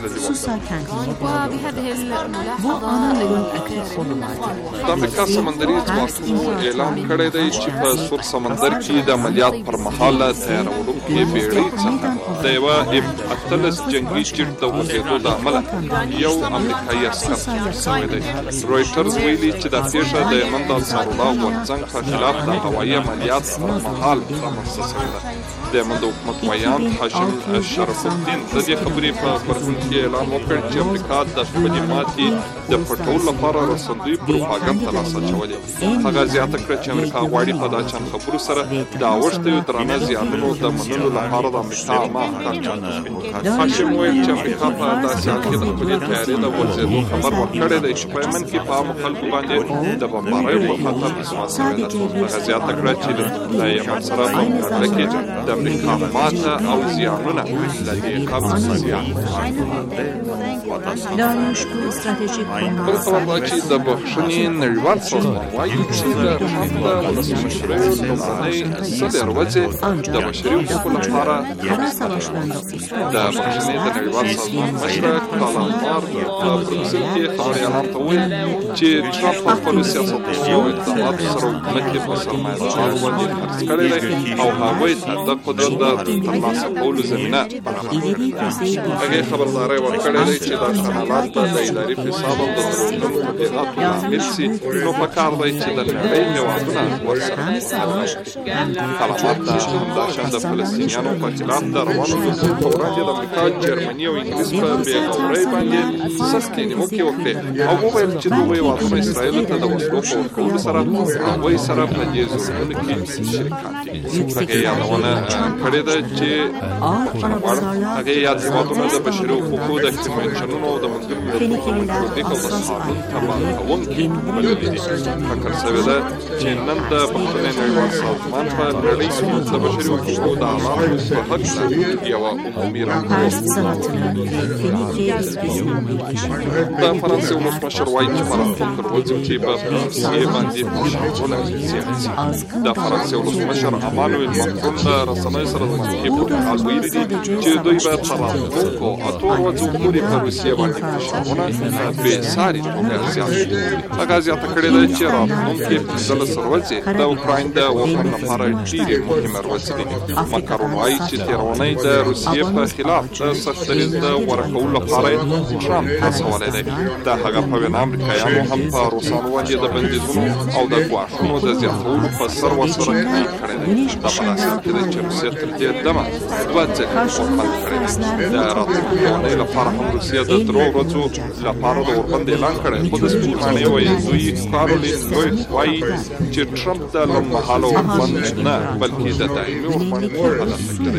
د امریکا سمندري ځواکونو اعلان کړی دی چې په سور سمندر کې د عملیات پر مهال تیاروونکې بیړۍ څخه د یوه M18 جنګي جیټ د وغورځېدو له امله یو امریکایي عسکر شوی دی. رویټرز ویلي چې دا پیښه د یمن د انصارالله غورځنګ په خلاف د هوایي عملیات پر مهال رامنځته شوې ده. د یمن د حکومت ویاند هاشم شرف الدین د دې خبرې په غبرګون کې اعلان وکړ چې امریکا د خپلې ماتې د پټولو لپاره رسندوی پروپاګند ترلاسه اچولې. هغه زیاته کړه چې امریکا غواړي په دا چند خبرو سره د اوښتیو درانه زیانونو د منلو لپاره د امریکا عامه احکام چمتو کړي. هاشم ویل چې امریکا په داسې حال کې د خپلې تیارۍ د غورځېدو خبر ورکړی دی چې په یمن کې په عامو خلکو باندې د بمباریو په خطر رسوا شوې ده. هغه زیاته کړه چې د یمن سره په مقابله کې د امریکا ماته او زیانونه له دې قبل زیات
داریوش کو استراتژیک
بل خبر دا چې د بخښنې نړیوال سازمان وایي چې د ټرمپ د ولسمشرۍ لومړنۍ څلور ورځې د بشري حقوقو لپاره د بخښنې د نړیوال سازمان مشره کالامار په بروکسل کې خبریالانو ته وویل چې ټرمپ په خپلو سیاستونو او اقداماتو سره حکومت کې په سرمایه‌دارانو باندې خرڅ کړی دی او هغوی ته د قدرت د ترلاسه کولو زمینه برابره کړې ده. هغې خبرداری ورکړی دی چې دا خیانات به د اداري فساد او د دروغجنو تبلیغاتو لامل شي، نو پکار دی چې د نړۍ هېوادونه ورسره همکاري وکړي. کالامار ته همداشان د فلسطینیانو په خلاف د روانو جګړو په وړاندې د امریکا، جرمني او انګلیس په بې غورۍ باندې سختې نیوکې وکړې او وویل چې دغو هېوادونو اسرائیلو ته د وسلو په ورکولو سره هغوی سره په دې ظلمونو کې شریکان دي. هغې یادونه کړې ده چې هغې یاد هېوادونه د بشري حقوقو د کنونشنونو او د ملګرو ملتونو متفق او د قانون تبع کوونکي بللي دي. فکر شوې ده چې نن د بخښنې نړیوال سازمان په نړۍ کې د بشري حقوقو د عوامو په حق یوه عمومي راپور د فرانسې ولسمشر وایي چې فرانسه تر ورځې چې په روسیې باندې فشارونه زیات شي. د فرانسې ولسمشر امانویل ماکرون د رسنیو سره د مسلې په حال ویلي دي چې دوی به تر راتلونکو اتو ورځو پورې په روسیې باندې فشارونه بې ساري توګه زیات شي. هغه زیاته کړې ده چې راتلونکې 15 ورځې د اوکراین د وفر لپاره ډېرې مهمه ورځې دي. ماکرون وایي چې تېرونی د روسیې په خلاف د سخت دریځ د غوره کولو لپاره ټرمپ هڅولی دی. د هغه په وینا امریکایانو هم په روسانو باندې د بندیزونو او د ګواښونو د زیاتولو په سر ورسره کار کړی دی. دا په داسې حال کې دی چې روسیه تر دې دمه 2 ځلې اوربند کړی دی. د راتلونکې اونۍ لپاره هم روسیه د 3 ورځو لپاره د اوربند اعلان کړی، خو د سپوږمۍ ویزوي کارولین لویټ وایي چې ټرمپ د لنډمهاله اوربند نه بلکې د دایمي اوربند هدف لري.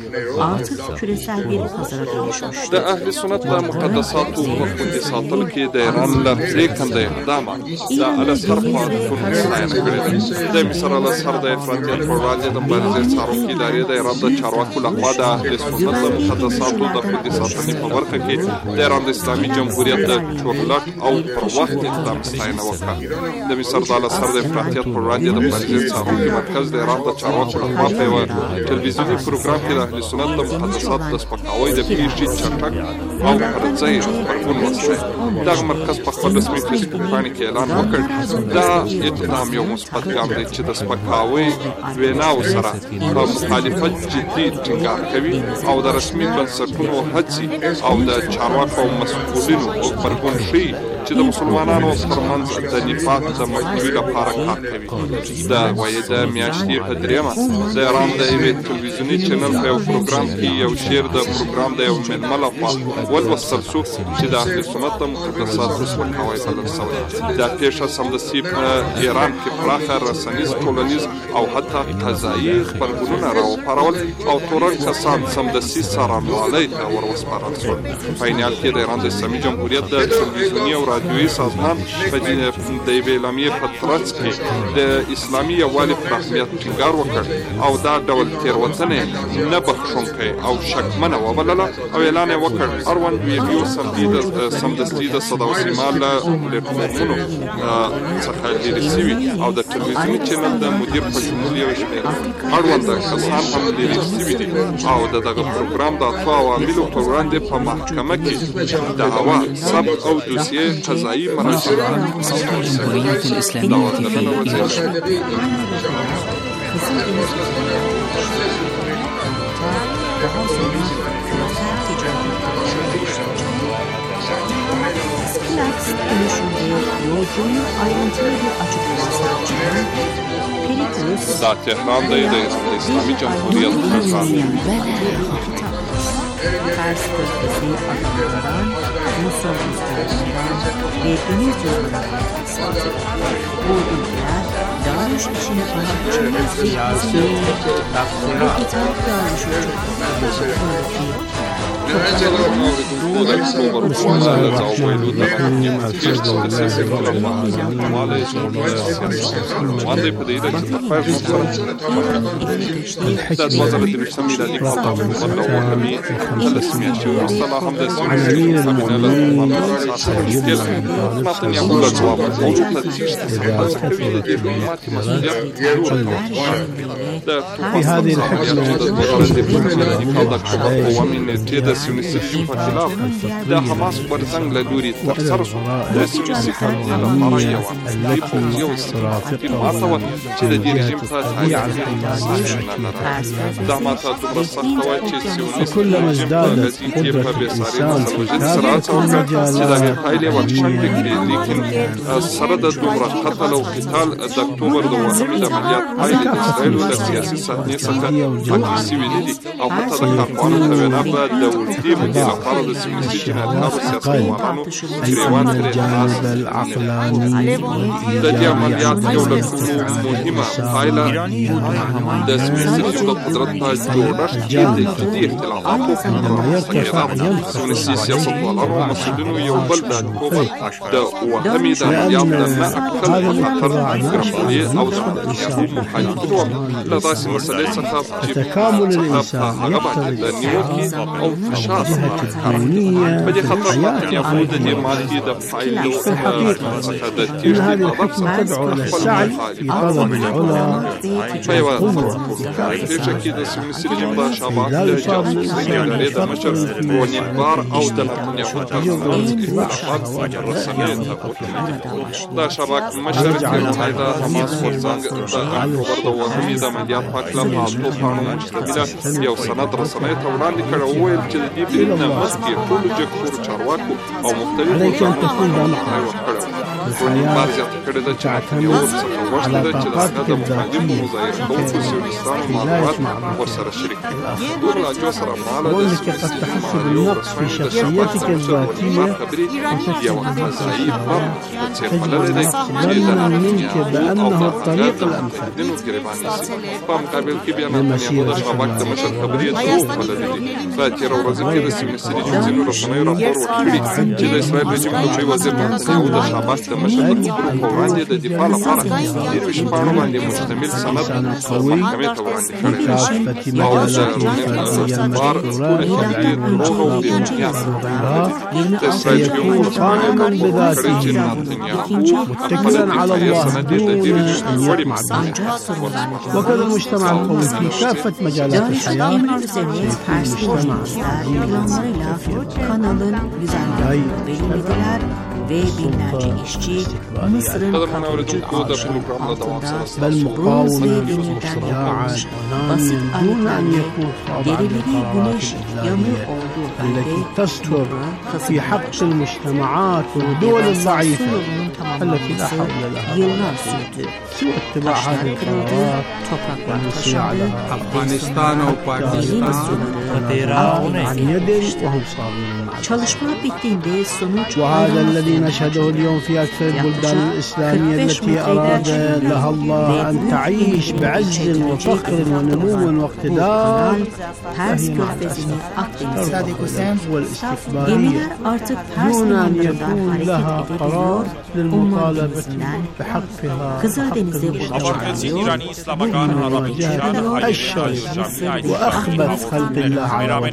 د اهل سنت د مقدساتو په خوندي ساتلو کې د ایران له پرېکنده اقدامه د الازهر فعالیتونو ستاینه کړې ده. د مصر الازهر د افراطیت پر وړاندې د مبارزې څارونکې ادارې د ایران د چارواکو لخوا د اهل سنت د مقدساتو د خوندي ساتنې په برخه کې د ایران د اسلامي جمهوریت د چورلټ او پر وخت اقدام ستاینه وکړه. د مصر د الازهر د افراطیت پر وړاندې د مبارزې څارونکي مرکز د ایران د چارواکو لخوا په یوه ټلویزیوني پروګرام کې د اهل سنت د مقدساتو د سپکاوي د پیښې چټک او پرځای خبرونه ورسوي. دغه مرکز په خپل رسمي فیسبوک باندې کې اعلان وکړ دا اقدام یو مثبت ګام دی چې د سپکاوي ویناو سره په مخالفت جدي ټینګار کوي او د رسمي بنسټونو هڅې او د چارواکو او مسؤلینو غبرګون ښيي چې د مسلمانانو ترمنځ د نفاق د مخنیوي لپاره کار کوي. د وایده میاشتې په 3مه د ایران د یوې تلویزیوني چینل په یو پروګرام کې یو شعر د پروګرام د یو مېلمه لخوا ولوستل شو چې د اهل سنت د مقدساتو سپکاوی بلل شوی. دا پیښه سمدستي په ایران کې پراخه رسنیز، ټولنیز او حتی قضایي غبرګونونه راوپارول او تورن کسان سمدستي څارنوالۍ ته وروسپارل شول. په عین حال کې د ایران د اسلامي جمهوریت د تلویزیوني او رادیویي سازمان د یوې اعلامیې په ترڅ کې د اسلامي یووالي پر اهمیت ټینګار وکړ او دا ډول تېروتنې نه بخښونکی او شکمنه وبلله او اعلان یې وکړ اړوند ویډیو سمدستي د صدا او سیما له پلیټفارمونو څخه لرې شوي او د ټلویزیوني چینل د مدیر په شمول یو شمېر اړوند کسان هم لرې شوي دي او د دغه پروګرام د 2 عواملو په وړاندې په محکمه کې دعوا، ثبت او دوسیې قضایي مراجع
الجمهورية الإسلامية في إيران.
دا تهران دی د اسلامي جمهوریت
فرض کردگی آدمداران مساویز کردن بدون جرم اقتصادی و دیگر دانش سیاسی و کتاب دانش
بسم الله الرحمن الرحيم. الحمد لله رب العالمين رقم 56 عن أمير المؤمنين علي بن أبي طالب في هذه الحكمة
da Hamas barzang la duri tafsir da siyasi la faraya التي ترافقها في دعمات وكلما ازدادت قدرة الإنسان في كافة المجالات لكن سرد الدمرة قتل وقتال أكتوبر وحمد عمليات قائد إسرائيل والسياسي ساتني سكت سيفيلي أو حتى ذكر قانون تبنابا دولتي مدينة فرض السياسي
أن الجانب العقلاني
دي عمليات دولة مهمة قائلة ده سياسي قدرتها جورش جديد
عندما يرتفع
السياسة والأرض مسجدون يوبل كوفر ده وحمد عمليات ما أكثر الأخر إسرائيل أو يقوم محايدون لذلك مسألة
تكامل الإنسان يقتضي
أو فشاص بدي خطر يفوت دي مالكي ده فايلو
في الحقيقة إن هذه الحكمة تدعو إلى السعي في طلب العلا والقوة
ليش كده سمسير جنبا شابات لا يصاب الإنسان بفقر ونبار أو دلم لا شباك مشارك هذا حماس ورزانج برضه وحميدة مليان باكلام عطو فانو مشتبلا يو سند رسنة توران لكروه الجديد بإن مسكي كل جكور شارواكو أو مختلف
عليك أن تكون بمحر الحياة تعتمد على طاقاتك الذاتية وأنك قد تحس بالنقص في شخصيتك الذاتية ظنا منك بأنه الطريق الأمثل لمسيرة
وراندي د دفاع لپاره ډېر شپږ باندې مشتمل سند
قوي
محکمې ته
في كافة مجالات سيكون قائما بذاته متكلا على الله دون أن يطمع بها. وكذا المجتمع القوي في كافة مجالات الحياة مجتمع
ve binlerce işçi Mısır'ın kalıcı
بل مقاومة شجاعة basit
gerileri güneş yanıyor olduğu
التي تستر في حق المجتمعات والدول الضعيفة التي لا حول لها
yıllar sürdü.
سوى اتباع هذه القرارات والمسير على
أفغانستان وباكستان
عن يد وهم صابرون.
Çalışma bittiğinde sonuç
وهذا الذي نشهده اليوم في أكثر البلدان الإسلامية التي أراد لها الله أن تعيش بعز وفخر ونمو واقتدار والاستكبارية دون أن يكون لها قرار للمطالبة بحقها بمواجهة الشر وأخبث خلق الله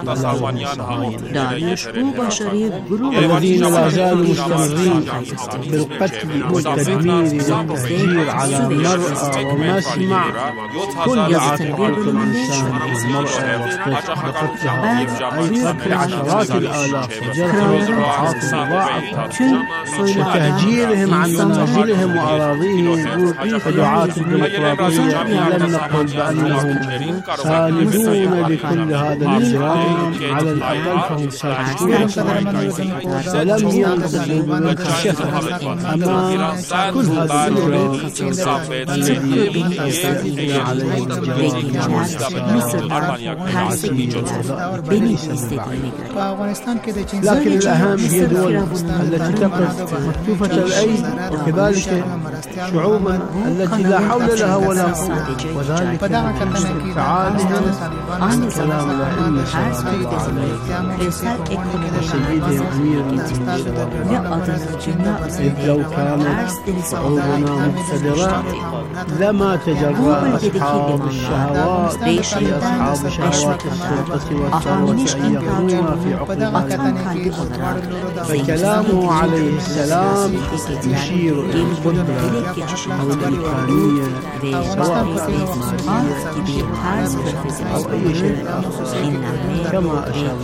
الذين لا زالوا مستمرين بالقتل والتدمير والتهجير على المرأة ومسمع كل عاطفة الإنسان والمرأة وقتلها عشرات الآلاف وجرحهم وعاطف مضاعفة وتهجيرهم عن منازلهم وأراضيهم ودعاة الديمقراطية لم نقل بأنهم ساندون لكل هذا الإجرام على الأقل فهم ساكتون ولم ينظر والشفق أمام كل هذا الإجراء الذي يستعين عليه لكن الأهم هي دول التي تقف مكتوفة الأيدي وكذلك شعوبا التي لا حول لها ولا قوة وذلك تعالى كلام لا إلا سيدي أمير إذ لو كانت شعوبنا مقتدرة لما تجرأ أصحاب الشهوات أصحاب شهوات السلطة والثروة أن يغنوها في عقوبتها فكلامه عليه السلام يشير إلى القدرة أو الإمكانية سواء أو أي شيء آخر كما أشار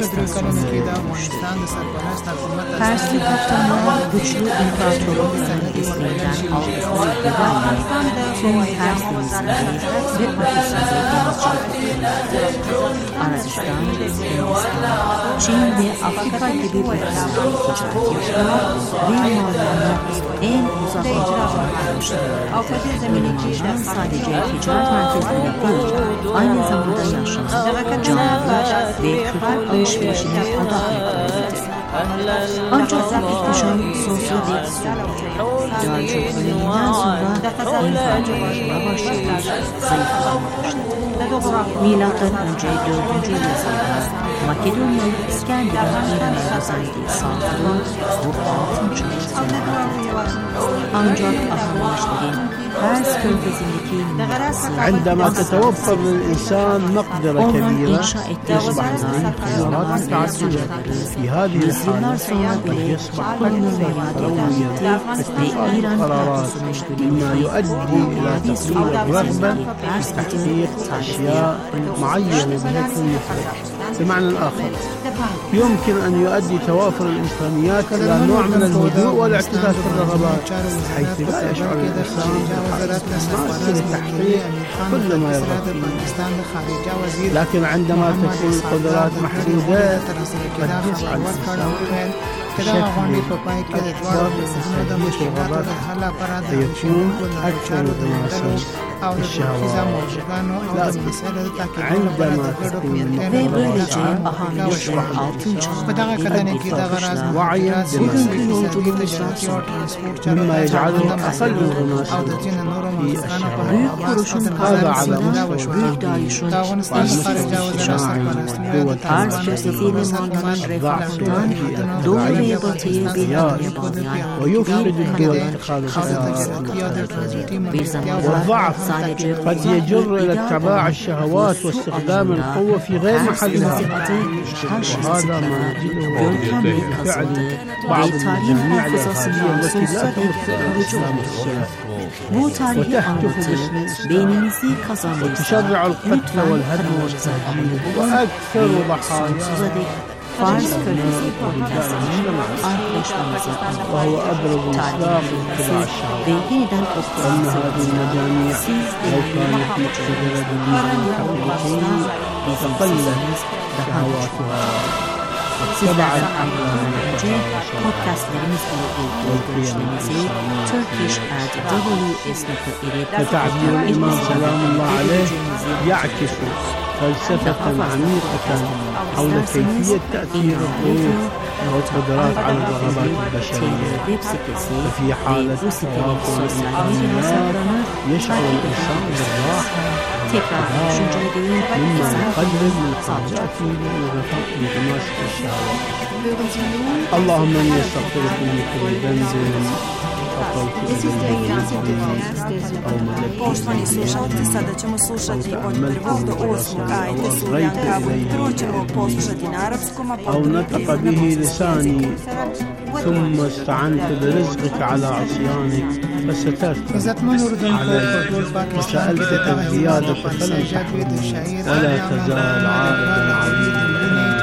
Persli kaptanlar güçlü imparatorlukların desteğinden aldıkları güvenle tüm Pers denizleri ve ötesinde denizcilik yapıyorlar. Arabistan, Hindistan, Çin ve Afrika gibi ülkelerden ticaret yapıyor ve mallarını en uzak ülkelere taşıyorlar. Sadece ticaret merkezleri değil, aynı zamanda yaşam, canlı ve kültür alışverişine odaklanıyorlar. Ancak ihtişam sonsuz bir iddiaçı ölümünden sonra imparatorluğa başladı, zayıflamaya başladı. Milattan önce 4. yüzyılda Makedonyalı İskender'in İran'a düzenlediği saldırı bu altın çağı sınırlardı. Ancak Ahalilerin Pers körfezindeki mirası
عندما تتوفر للإنسان مقدرة كبيرة يصبح له خيارات متعددة في هذه الحالة قد يصبح رويا اتخاذ قرارات مما يؤدي إلى تقليل الرغبة في تحقيق أشياء معينة بشكل مفرط. بمعنى آخر يمكن أن يؤدي توافر الإمكانيات إلى نوع من الهدوء والاعتدال في الرغبات حيث لا يشعر الإنسان لتحقيق كل ما يرغب فيه. لكن عندما تكون القدرات محدودة قد يسعى الإنسان بشكل أكبر لتحقيق الرغبات فيكون أكثر انغماسا في الشهوات. عندما تكون
böylece ahalilerin altın çağına girip
وعيا مما يجعله أقل انغماسا في الشهوات.
büyük kuruşun kazanmasına ve büyük dayışın Pers kösesiyle Müslüman refahından Doğu ve Batı'yı birbirine bağlayan bir kanadı bir zamanlar sadece
قد يجر إلى اتباع الشهوات واستخدام القوة في غير محلها وهذا ما نجده بالفعل بعض الجميع الأرهابية التي لا توفر الإسلام السلف وتشرع القتل والهدم والتهجير وأكثر ضحايا
Fars Körfezi politikasının arkadaşlarımızı
وهو أبرز مصداق اتباع الشهوات أن هذه المجاميع لو كانت مقتدرة بالمعنى الحقيقي شهواتها واتبعت فتعبير الإمام سلام الله عليه يعكس فلسفة عميقة حول كيفية تأثير الظروف والقدرات على الرغبات البشرية. ففي حالة توافر الإمكانيات يشعر الإنسان بالراحة مما يقلل من حاجاته لانغماس الشهوات. اللهم إني أستغفرك من كل ذنب
Poštovani slušalci, sada ćemo slušati od 1. do 8. ajeta sure Ankabut. Prvo ćemo poslušati na arapskom, a potom na
لساني ثم استعنت برزقك على عصيانك فسترت عليك وسألتك الزيادة فلم تحرمني ولا تزال عائدا عليا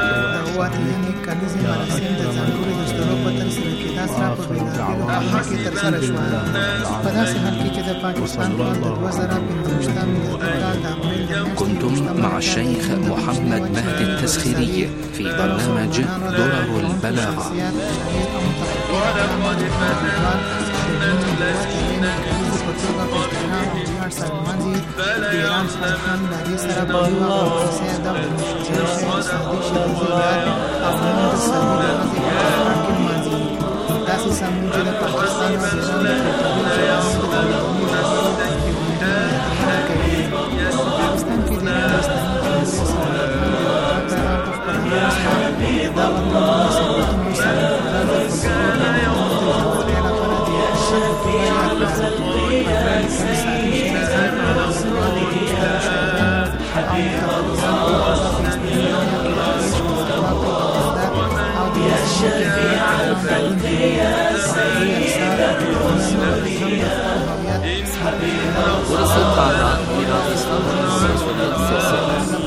كنتم مع الشيخ محمد مهدي التسخيري في برنامج درر البلاغة.
Burası Tahran, İran İslam Cumhuriyeti'nin sesi.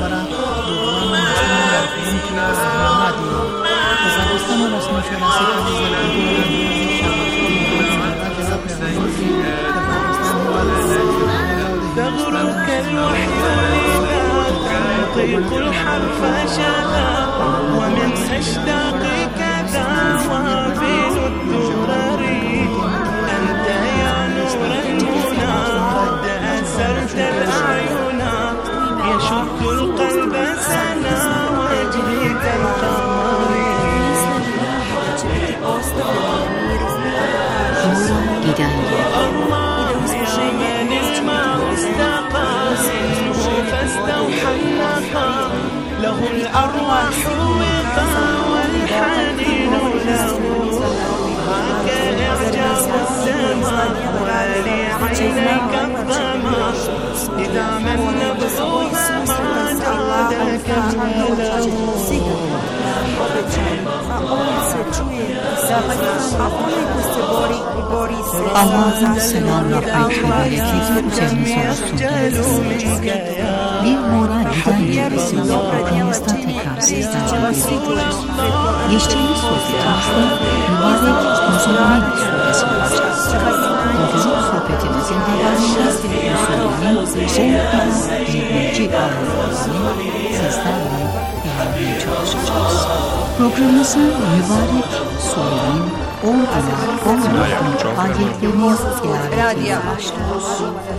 ثغرك الوحيد لا يطيق الحرف شذا ومن أشتاقك ذوابل الدرر أنت يا نور المنى قد أسرت الأعين يشد القلب سنا وجهك القمر فاستوحى النقى له الأرواح وقى والحنين له هاك إعجاز السماء ولعينيك الظما إذا من نبضها ما جادك له
Allah'ın selam ve ayetleri üzerinize olsun. Bir moral hidayet isimli programımızda tekrar sizlerle birlikteyiz. Geçtiğimiz sohbetimizde mübarek Musulman suresi başladı. Bugün sohbetimizin devamında Musulman'ın son 20. ayetlerini sizlerle dinlemeye çalışacağız. Programımızın mübarek surenin 10 ila 14. ayetlerini ziyaretine başlıyoruz.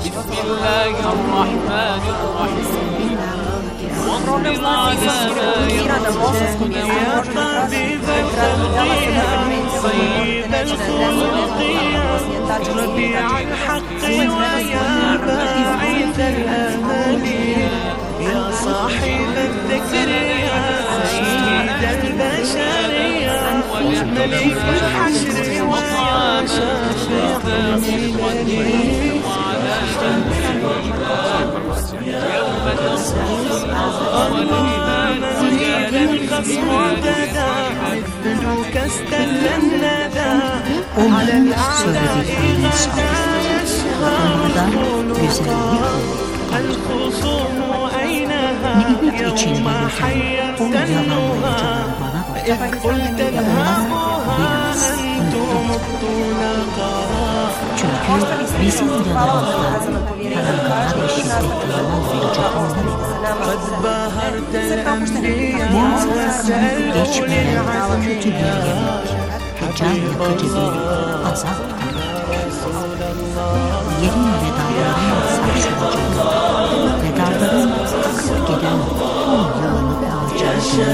يا صاحب الذكر يا سيد البشرية مليك الحشر ويا شافع الملل يوم تصبح أنوار القصر بدا ملوك استل الندى على الأعلى الخصوم أينها يوم حيرتنها إذ قلت اذهبوها أنتم الطلقاء قد باهرت الأنبياء وسألوا للعزم
Yerin vedalarının sarsılacağı, vedaların akıp giden tüm yağını bağıracağı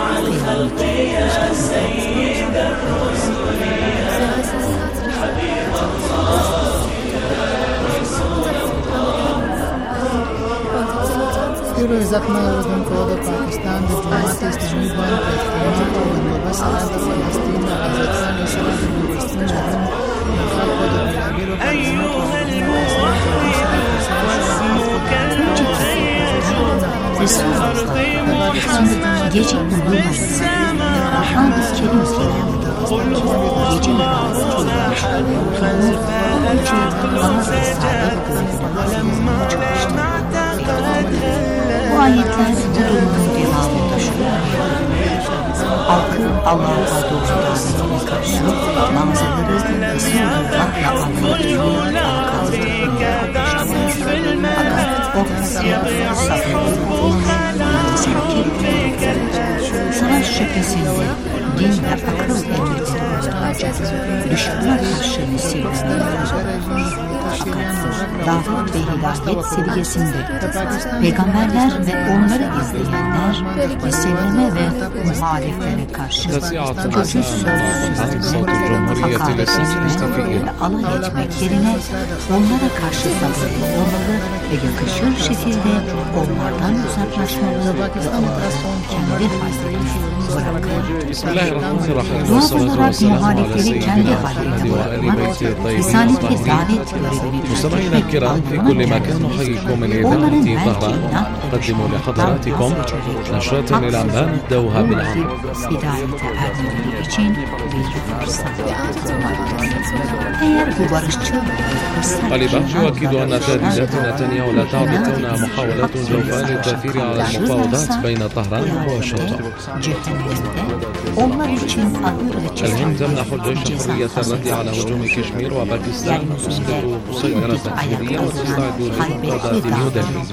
Quiero exatamente lo que todo Pakistán, diplomacia islami bana Pakistan, और मसला फलस्तीन, Kazakhstan, Israel, फिलिस्तीन, Yemen, खल्क और बिलादिल और
أيها الموحد واسمك المميز في الأرض محمد في السماء حمد قل هو الله أحد خلف العقل سجد ولما لم اعتقد
Bu ayetler bu durumun devamında halkı Allah'a doğru davetine karşı manzaraları Resulullah'la anlatılıyor, fakat o sabırlı, sakin, savaş şüphesinde din ve akıl emirleri uygulayacak. Düşmana karşı mesirlenir. Davet ve hidayet seviyesinde peygamberler ve onları izleyenler meselleme ve muhaliflere karşı kötü söz, hakaret etme ve alay etmek yerine onlara karşı sabırlı olmalı ve yakışır şekilde onlardan uzaklaşmalı ve onları kendi haline bırakmalı. Doğal olarak muhalifleri kendi haline bırakmak, risalet ve davet görevini
مستمعينا الكرام في كل مكان نحييكم من إذاعة طهران نقدم لحضراتكم نشرة الأنباء نبدأها بالأمر. طالبان يؤكد أن تهديدات نتنياهو لا تعد كونها محاولات جوفاء للتأثير على المفاوضات بين طهران وواشنطن. الهند تمنح الجيش حرية الرد على هجوم كشمير وباكستان تسقط مسيرة تحريرية وتستعد لانقاذ نيودلهي.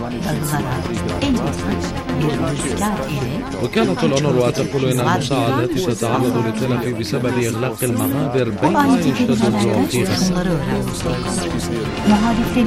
وكالة الأونروا تقول إن المساعدات تتعرض للتلف بسبب إغلاق المعابر بينما يشتد الجوع في غزة.